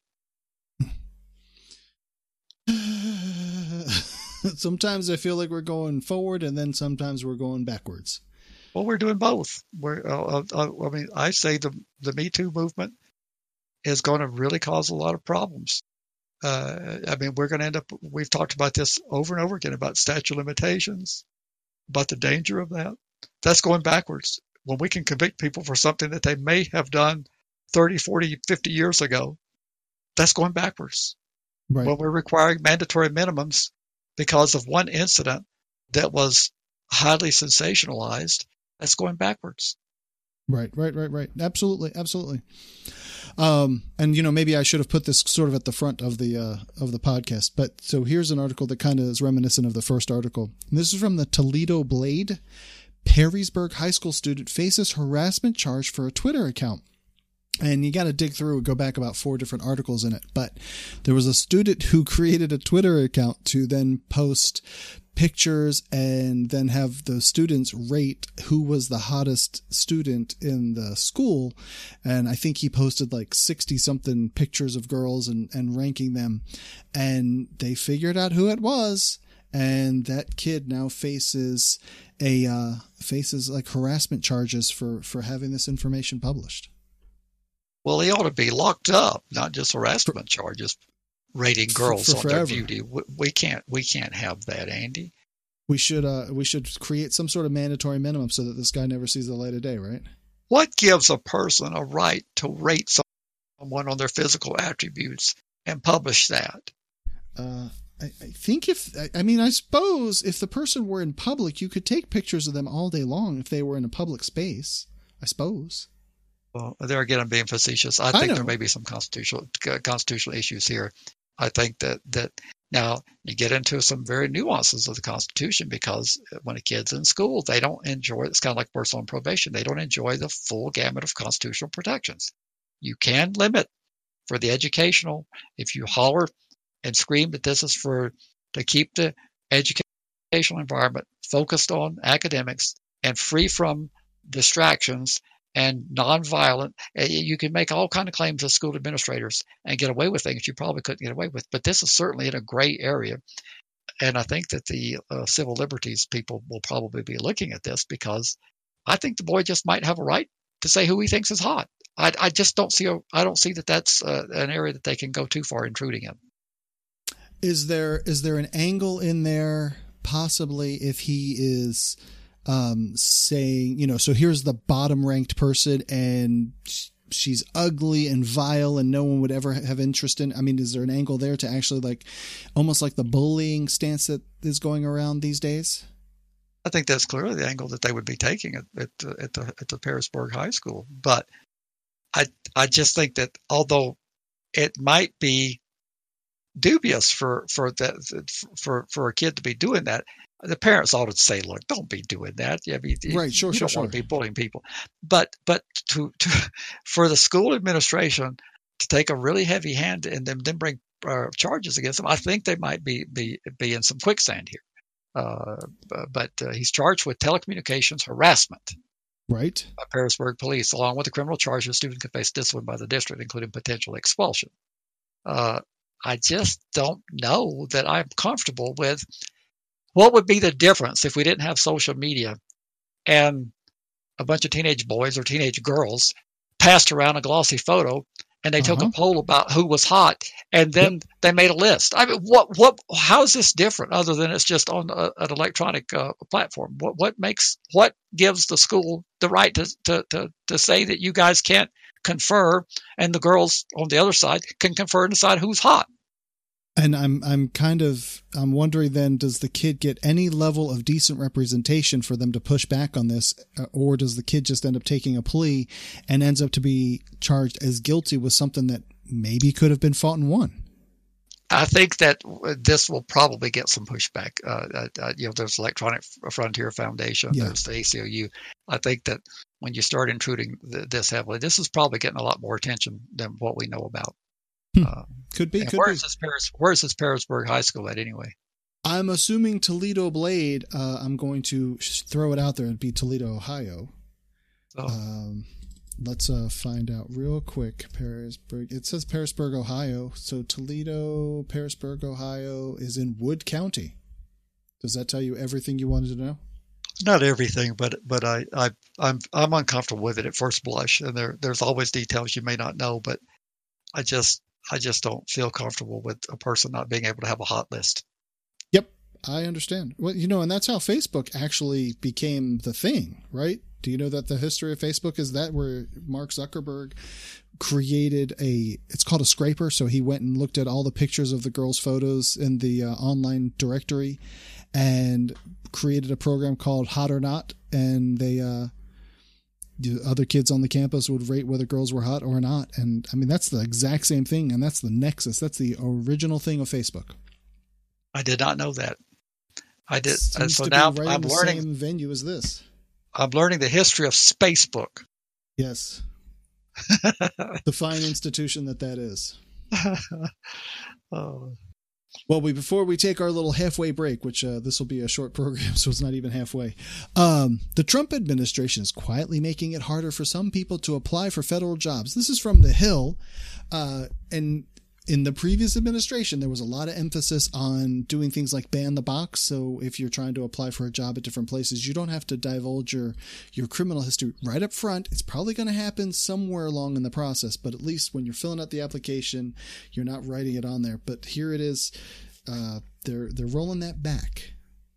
Sometimes I feel like we're going forward, and then sometimes we're going backwards.
Well, we're doing both. I say the Me Too movement is going to really cause a lot of problems. We're going to end up. We've talked about this over and over again about statute of limitations, about the danger of that. That's going backwards. When we can convict people for something that they may have done 30, 40, 50 years ago, that's going backwards.
Right.
When we're requiring mandatory minimums because of one incident that was highly sensationalized, that's going backwards.
Right. Absolutely. And maybe I should have put this sort of at the front of the podcast. But so here's an article that kind of is reminiscent of the first article. And this is from the Toledo Blade. Perrysburg high school student faces harassment charge for a Twitter account. And you got to dig through and go back about 4 different articles in it. But there was a student who created a Twitter account to then post pictures and then have the students rate who was the hottest student in the school. And I think he posted like 60 something pictures of girls and ranking them. And they figured out who it was. And that kid now faces like harassment charges for having this information published.
Well, he ought to be locked up, not just harassment charges, rating girls on their beauty. We can't have that, Andy.
We should create some sort of mandatory minimum so that this guy never sees the light of day, right?
What gives a person a right to rate someone on their physical attributes and publish that?
I think I suppose if the person were in public, you could take pictures of them all day long if they were in a public space, I suppose.
Well, there again, I'm being facetious. I think there may be some constitutional issues here. I think that now you get into some very nuances of the Constitution, because when a kid's in school, they don't enjoy, it's kind of like person on probation, they don't enjoy the full gamut of constitutional protections. You can limit for the educational, if you holler and scream that this is to keep the educational environment focused on academics and free from distractions and nonviolent. You can make all kinds of claims as school administrators and get away with things you probably couldn't get away with. But this is certainly in a gray area. And I think that the civil liberties people will probably be looking at this, because I think the boy just might have a right to say who he thinks is hot. I just don't see that that's an area that they can go too far intruding in.
Is there an angle in there possibly if he is saying, so here's the bottom ranked person and she's ugly and vile and no one would ever have interest in? I mean, is there an angle there to actually almost like the bullying stance that is going around these days?
I think that's clearly the angle that they would be taking at the Pearisburg High School. But I just think that although it might be dubious for a kid to be doing that, the parents ought to say, "Look, don't be doing that.
Right, sure,
you don't want to be bullying people." But to for the school administration to take a really heavy hand and then bring charges against them, I think they might be in some quicksand here. But he's charged with telecommunications harassment.
Right.
By Pearisburg police, along with the criminal charge, the student could face discipline by the district, including potential expulsion. I just don't know that I'm comfortable with what would be the difference if we didn't have social media and a bunch of teenage boys or teenage girls passed around a glossy photo and they took a poll about who was hot, and then they made a list. I mean, how is this different other than it's just on an electronic platform? What gives the school the right to say that you guys can't confer, and the girls on the other side can confer and decide who's hot?
And I'm wondering then, does the kid get any level of decent representation for them to push back on this, or does the kid just end up taking a plea and ends up to be charged as guilty with something that maybe could have been fought and won?
I think that this will probably get some pushback. There's Electronic Frontier Foundation, there's the ACLU. I think that when you start intruding this heavily, this is probably getting a lot more attention than what we know about.
Could be.
Where's this Pearisburg High School at anyway?
I'm assuming Toledo Blade. I'm going to throw it out there. It'd be Toledo, Ohio. Let's find out real quick. Pearisburg. It says Pearisburg, Ohio. So Toledo, Pearisburg, Ohio is in Wood County. Does that tell you everything you wanted to know?
Not everything, but I'm uncomfortable with it at first blush, and there's always details you may not know, but I just don't feel comfortable with a person not being able to have a hot list.
Yep, I understand. Well, and that's how Facebook actually became the thing, right? Do you know that the history of Facebook is that where Mark Zuckerberg created it's called a scraper. So he went and looked at all the pictures of the girls' photos in the online directory and created a program called Hot or Not. And the other kids on the campus would rate whether girls were hot or not. And I mean, that's the exact same thing. And that's the nexus. That's the original thing of Facebook.
I did not know that. I did.
Seems
so
to
now
be right
I'm
in the
learning.
same venue as this.
I'm learning the history of Spacebook.
Yes. The fine institution that is.
Oh.
Well, before we take our little halfway break, which this will be a short program, so it's not even halfway. The Trump administration is quietly making it harder for some people to apply for federal jobs. This is from The Hill. And in the previous administration, there was a lot of emphasis on doing things like ban the box. So if you're trying to apply for a job at different places, you don't have to divulge your criminal history right up front. It's probably going to happen somewhere along in the process, but at least when you're filling out the application, you're not writing it on there. But here it is. They're rolling that back.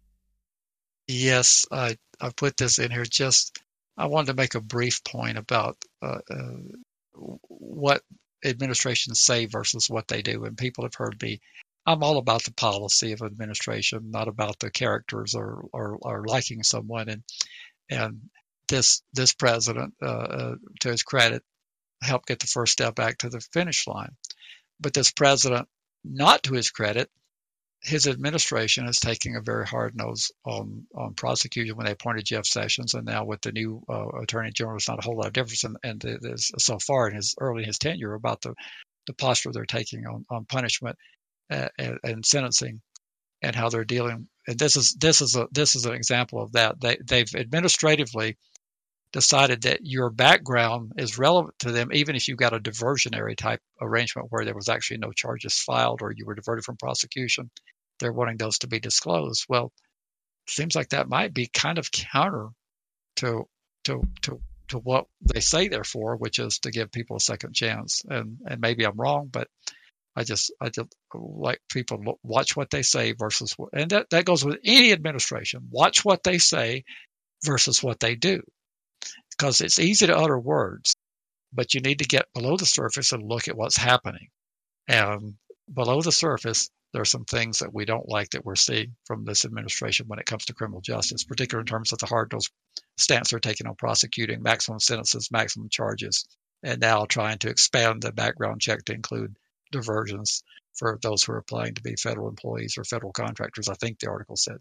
Yes, I put this in here. I wanted to make a brief point about what administrations say versus what they do. And people have heard me I'm all about the policy of administration, not about the characters or liking someone. And this president, to his credit, helped get the first step back to the finish line. But this president, not to his credit, his administration is taking a very hard nose on prosecution when they appointed Jeff Sessions, and now with the new attorney general, there's not a whole lot of difference. And so far in his tenure about the posture they're taking on punishment and sentencing, and how they're dealing. And this is an example of that. They've administratively decided that your background is relevant to them, even if you got a diversionary type arrangement where there was actually no charges filed or you were diverted from prosecution. They're wanting those to be disclosed. Well, it seems like that might be kind of counter to what they say they're for, which is to give people a second chance. And maybe I'm wrong, but I just like people to watch what they say versus what, and that goes with any administration. Watch what they say versus what they do. Because it's easy to utter words, but you need to get below the surface and look at what's happening. And below the surface, there are some things that we don't like that we're seeing from this administration when it comes to criminal justice, particularly in terms of the hard-nosed stance they're taking on prosecuting, maximum sentences, maximum charges, and now trying to expand the background check to include diversions for those who are applying to be federal employees or federal contractors, I think the article said.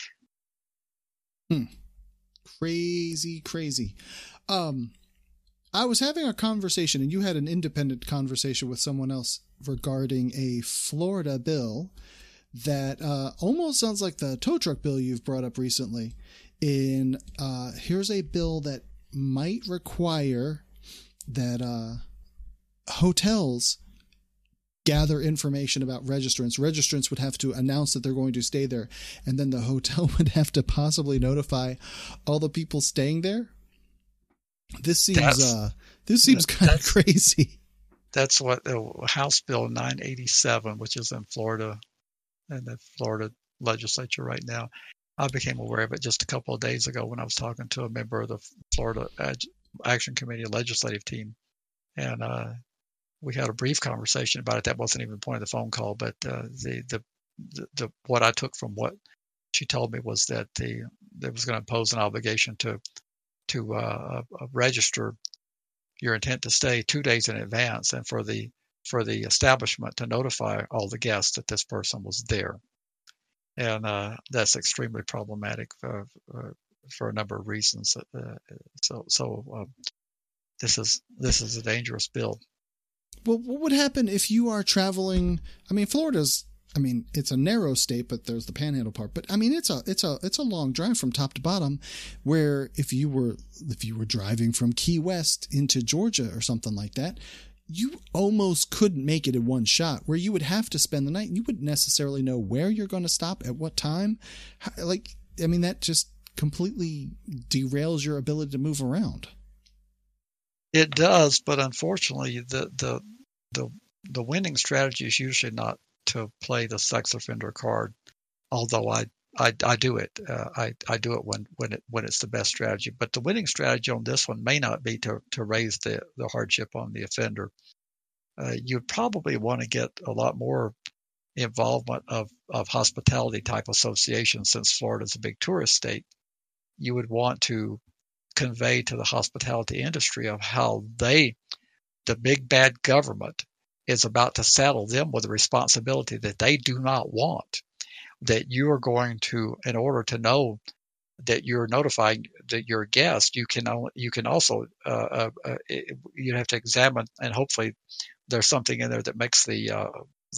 Crazy. I was having a conversation, and you had an independent conversation with someone else regarding a Florida bill that almost sounds like the tow truck bill you've brought up recently. Here's a bill that might require that hotels gather information about registrants. Registrants would have to announce that they're going to stay there, and then the hotel would have to possibly notify all the people staying there. This seems kind of crazy.
That's what House Bill 987, which is in Florida, and the Florida legislature right now. I became aware of it just a couple of days ago when I was talking to a member of the Florida Action Committee legislative team, and we had a brief conversation about it. That wasn't even the point of the phone call, but the what I took from what she told me was that they was going to impose an obligation to register your intent to stay 2 days in advance, and for the establishment to notify all the guests that this person was there. And that's extremely problematic for a number of reasons. This is a dangerous bill.
Well, what would happen if you are traveling? I mean, it's a narrow state, but there's the Panhandle part. But I mean, it's a long drive from top to bottom. Where if you were driving from Key West into Georgia or something like that, you almost couldn't make it in one shot. Where you would have to spend the night. You wouldn't necessarily know where you're going to stop at what time. That just completely derails your ability to move around.
It does, but unfortunately, the winning strategy is usually not to play the sex offender card. Although I do it, I do it when it's the best strategy. But the winning strategy on this one may not be to raise the hardship on the offender. You'd probably want to get a lot more involvement of hospitality type associations, since Florida is a big tourist state. You would want to convey to the hospitality industry of how the big bad government is about to saddle them with a responsibility that they do not want. That you are going to, in order to know that you're notifying that you're a guest, you can also you have to examine, and hopefully there's something in there that makes the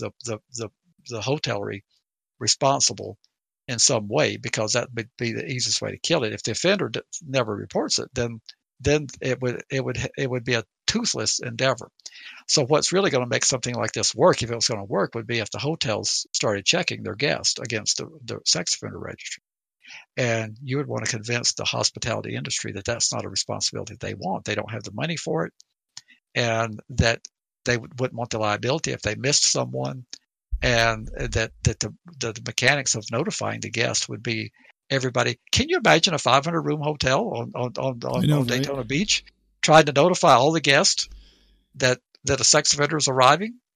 hotelry responsible in some way, because that would be the easiest way to kill it. If the offender never reports it, then it would be a toothless endeavor. So what's really going to make something like this work, if it was going to work, would be if the hotels started checking their guests against the sex offender registry. And you would want to convince the hospitality industry that that's not a responsibility they want. They don't have the money for it, and that they wouldn't want the liability if they missed someone, and that the mechanics of notifying the guest would be everybody. Can you imagine a 500-room hotel on Daytona Beach trying to notify all the guests that a sex offender is arriving?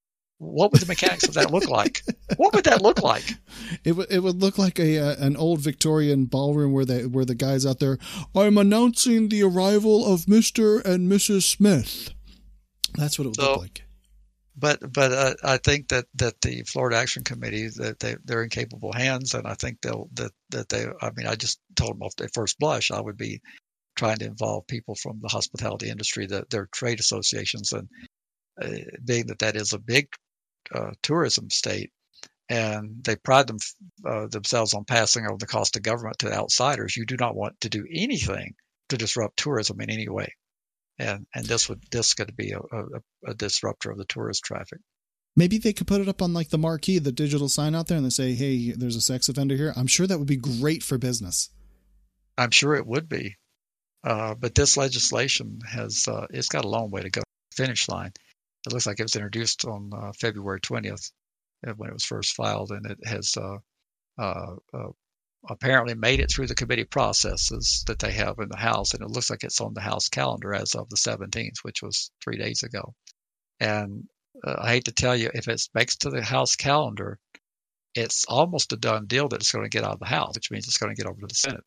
what would the mechanics of that look like? What would that look like?
It would look like an old Victorian ballroom where the guys out there, I'm announcing the arrival of Mr. and Mrs. Smith. That's what it would look like.
But I think that the Florida Action Committee, that they're in capable hands, and I think I just told them off at first blush I would be trying to involve people from the hospitality industry, their trade associations, and being that is a big tourism state, and they pride themselves on passing over the cost of government to outsiders. You do not want to do anything to disrupt tourism in any way. And this could be a disruptor of the tourist traffic.
Maybe they could put it up on like the marquee, the digital sign out there, and they say, "Hey, there's a sex offender here." I'm sure that would be great for business.
I'm sure it would be, but this legislation it's got a long way to go to the finish line. It looks like it was introduced on February 20th when it was first filed, and it has apparently made it through the committee processes that they have in the House, and it looks like it's on the House calendar as of the 17th, which was 3 days ago. And I hate to tell you, if it makes to the House calendar, it's almost a done deal that it's going to get out of the House, which means it's going to get over to the Senate.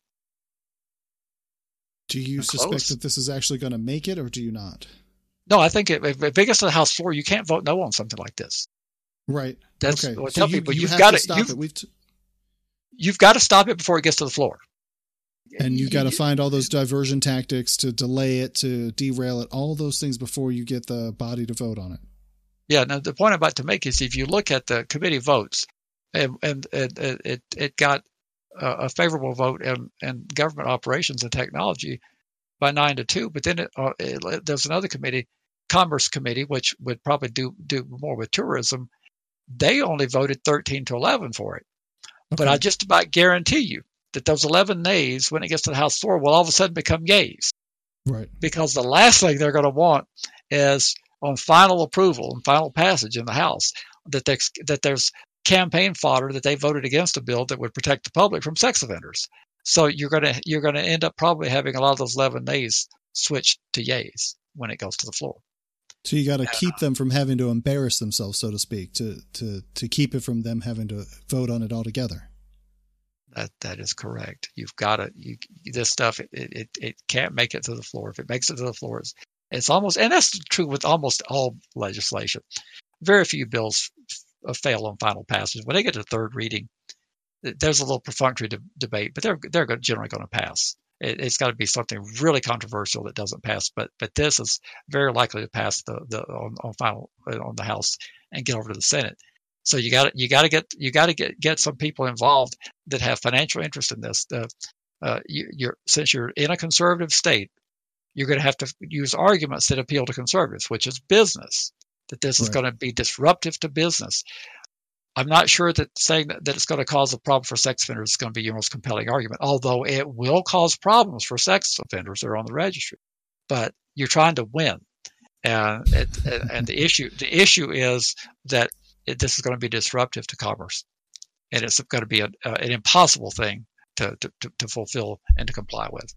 Do you suspect that this is actually going to make it, or do you not?
No, I think if it gets to the House floor, you can't vote no on something like this.
Right.
That's
okay.
what I
so
tell people. You've got to stop it. You've got to stop it before it gets to the floor.
And you've got to find all those diversion tactics to delay it, to derail it, all those things before you get the body to vote on it.
Yeah. Now, the point I'm about to make is if you look at the committee votes, and it got a favorable vote in government operations and technology by 9-2, but then there's another committee, Commerce Committee, which would probably do more with tourism. They only voted 13-11 for it. Okay. But I just about guarantee you that those 11 nays, when it gets to the House floor, will all of a sudden become yays.
Right.
Because the last thing they're going to want is on final approval and final passage in the House that there's campaign fodder that they voted against a bill that would protect the public from sex offenders. So you're going to end up probably having a lot of those 11 nays switched to yays when it goes to the floor.
So you got to keep them from having to embarrass themselves, so to speak, to keep it from them having to vote on it altogether.
That is correct. You've got to this stuff. It can't make it to the floor. If it makes it to the floor, it's almost, and that's true with almost all legislation. Very few bills fail on final passage. When they get to third reading, there's a little perfunctory debate, but they're generally going to pass. It's got to be something really controversial that doesn't pass, but this is very likely to pass on the House and get over to the Senate. So you got to get some people involved that have financial interest in this. Since you're in a conservative state, you're going to have to use arguments that appeal to conservatives, which is business. That this is going to be disruptive to business. I'm not sure that saying that it's going to cause a problem for sex offenders is going to be your most compelling argument, although it will cause problems for sex offenders that are on the registry. But you're trying to win, and the issue is that this is going to be disruptive to commerce, and it's going to be an impossible thing to fulfill and to comply with.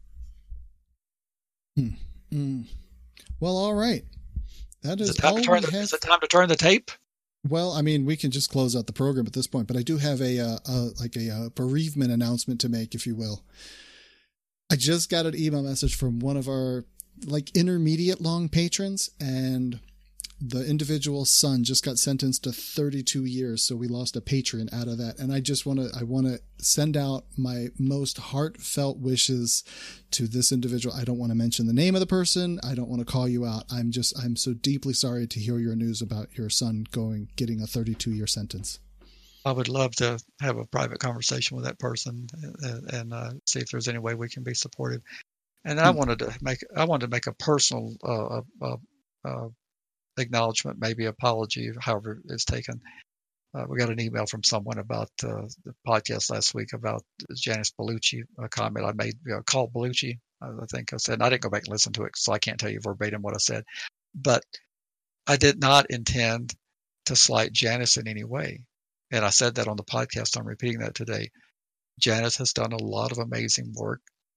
Well, all right. That is
it time to turn the tape?
Well, I mean, we can just close out the program at this point, but I do have a bereavement announcement to make, if you will. I just got an email message from one of our intermediate long patrons, and the individual's son just got sentenced to 32 years. So we lost a patron out of that. And I want to send out my most heartfelt wishes to this individual. I don't want to mention the name of the person. I don't want to call you out. I'm so deeply sorry to hear your news about your son getting a 32-year sentence.
I would love to have a private conversation with that person and see if there's any way we can be supportive. And then I wanted to make a personal acknowledgement, maybe apology, however it's taken. We got an email from someone about the podcast last week about Janice Bellucci, a comment I made, called Bellucci, I think I said, and I didn't go back and listen to it, so I can't tell you verbatim what I said. But I did not intend to slight Janice in any way. And I said that on the podcast. I'm repeating that today. Janice has done a lot of amazing work.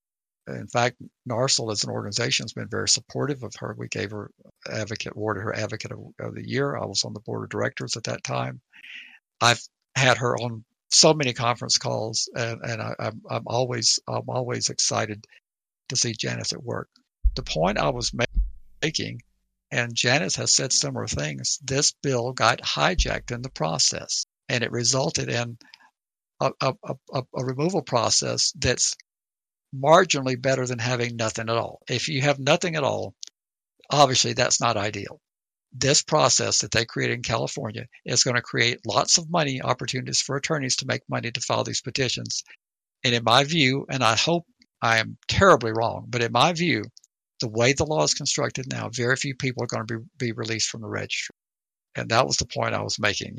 In fact, NARSL as an organization has been very supportive of her. We gave her awarded her Advocate of the Year. I was on the board of directors at that time. I've had her on so many conference calls, and I'm always excited to see Janice at work. The point I was making, and Janice has said similar things, this bill got hijacked in the process, and it resulted in a removal process that's marginally better than having nothing at all. If you have nothing at all, obviously that's not ideal. This process that they created in California is going to create lots of money opportunities for attorneys to make money to file these petitions. And in my view, and I hope I am terribly wrong, but in my view, the way the law is constructed now, very few people are going to be released from the registry. And that was the point I was making.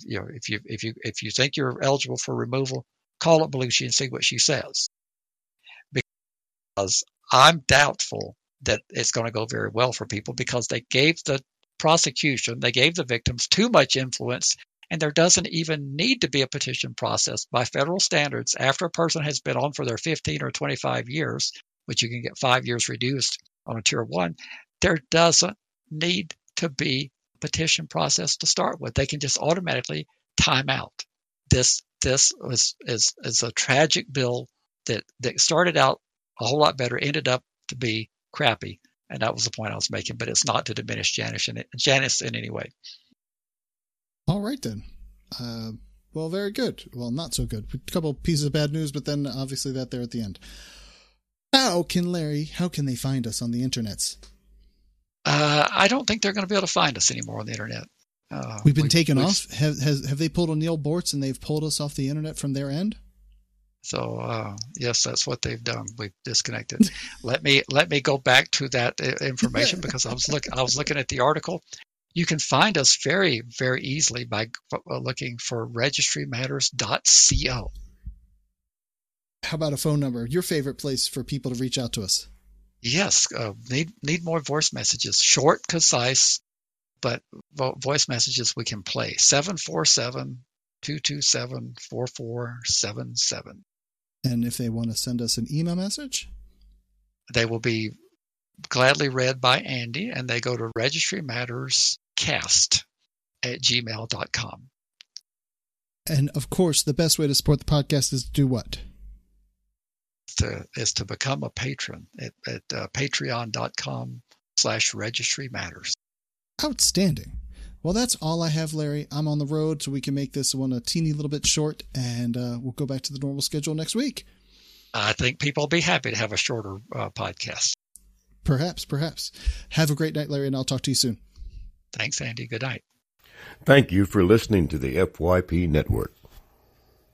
If you think you're eligible for removal, call up Belushi and see what she says. Because I'm doubtful that it's going to go very well for people, because they gave the prosecution, they gave the victims too much influence, and there doesn't even need to be a petition process by federal standards after a person has been on for their 15 or 25 years, which you can get 5 years reduced on a tier 1. There doesn't need to be a petition process to start with. They can just automatically time out. This is a tragic bill that started out a whole lot better, ended up to be crappy. And that was the point I was making, but it's not to diminish Janice in any way.
All right, then. Well, very good. Well, not so good. A couple pieces of bad news, but then obviously that there at the end. How can they find us on the internets?
I don't think they're going to be able to find us anymore on the internet.
We've been taken off. Have they pulled Neil Bortz and they've pulled us off the internet from their end?
So yes, that's what they've done. We've disconnected. Let me go back to that information because I was looking at the article. You can find us very, very easily by looking for registrymatters.co.
How about a phone number? Your favorite place for people to reach out to us?
Yes, need more voice messages. Short, concise, but voice messages we can play. 747-227-4477.
And if they want to send us an email message?
They will be gladly read by Andy, and they go to registrymatterscast@gmail.com.
And of course, the best way to support the podcast is to do what?
Is to become a patron at patreon.com/registrymatters.
Outstanding. Well, that's all I have, Larry. I'm on the road, so we can make this one a teeny little bit short, and we'll go back to the normal schedule next week.
I think people will be happy to have a shorter podcast.
Perhaps. Have a great night, Larry, and I'll talk to you soon.
Thanks, Andy. Good night.
Thank you for listening to the FYP Network.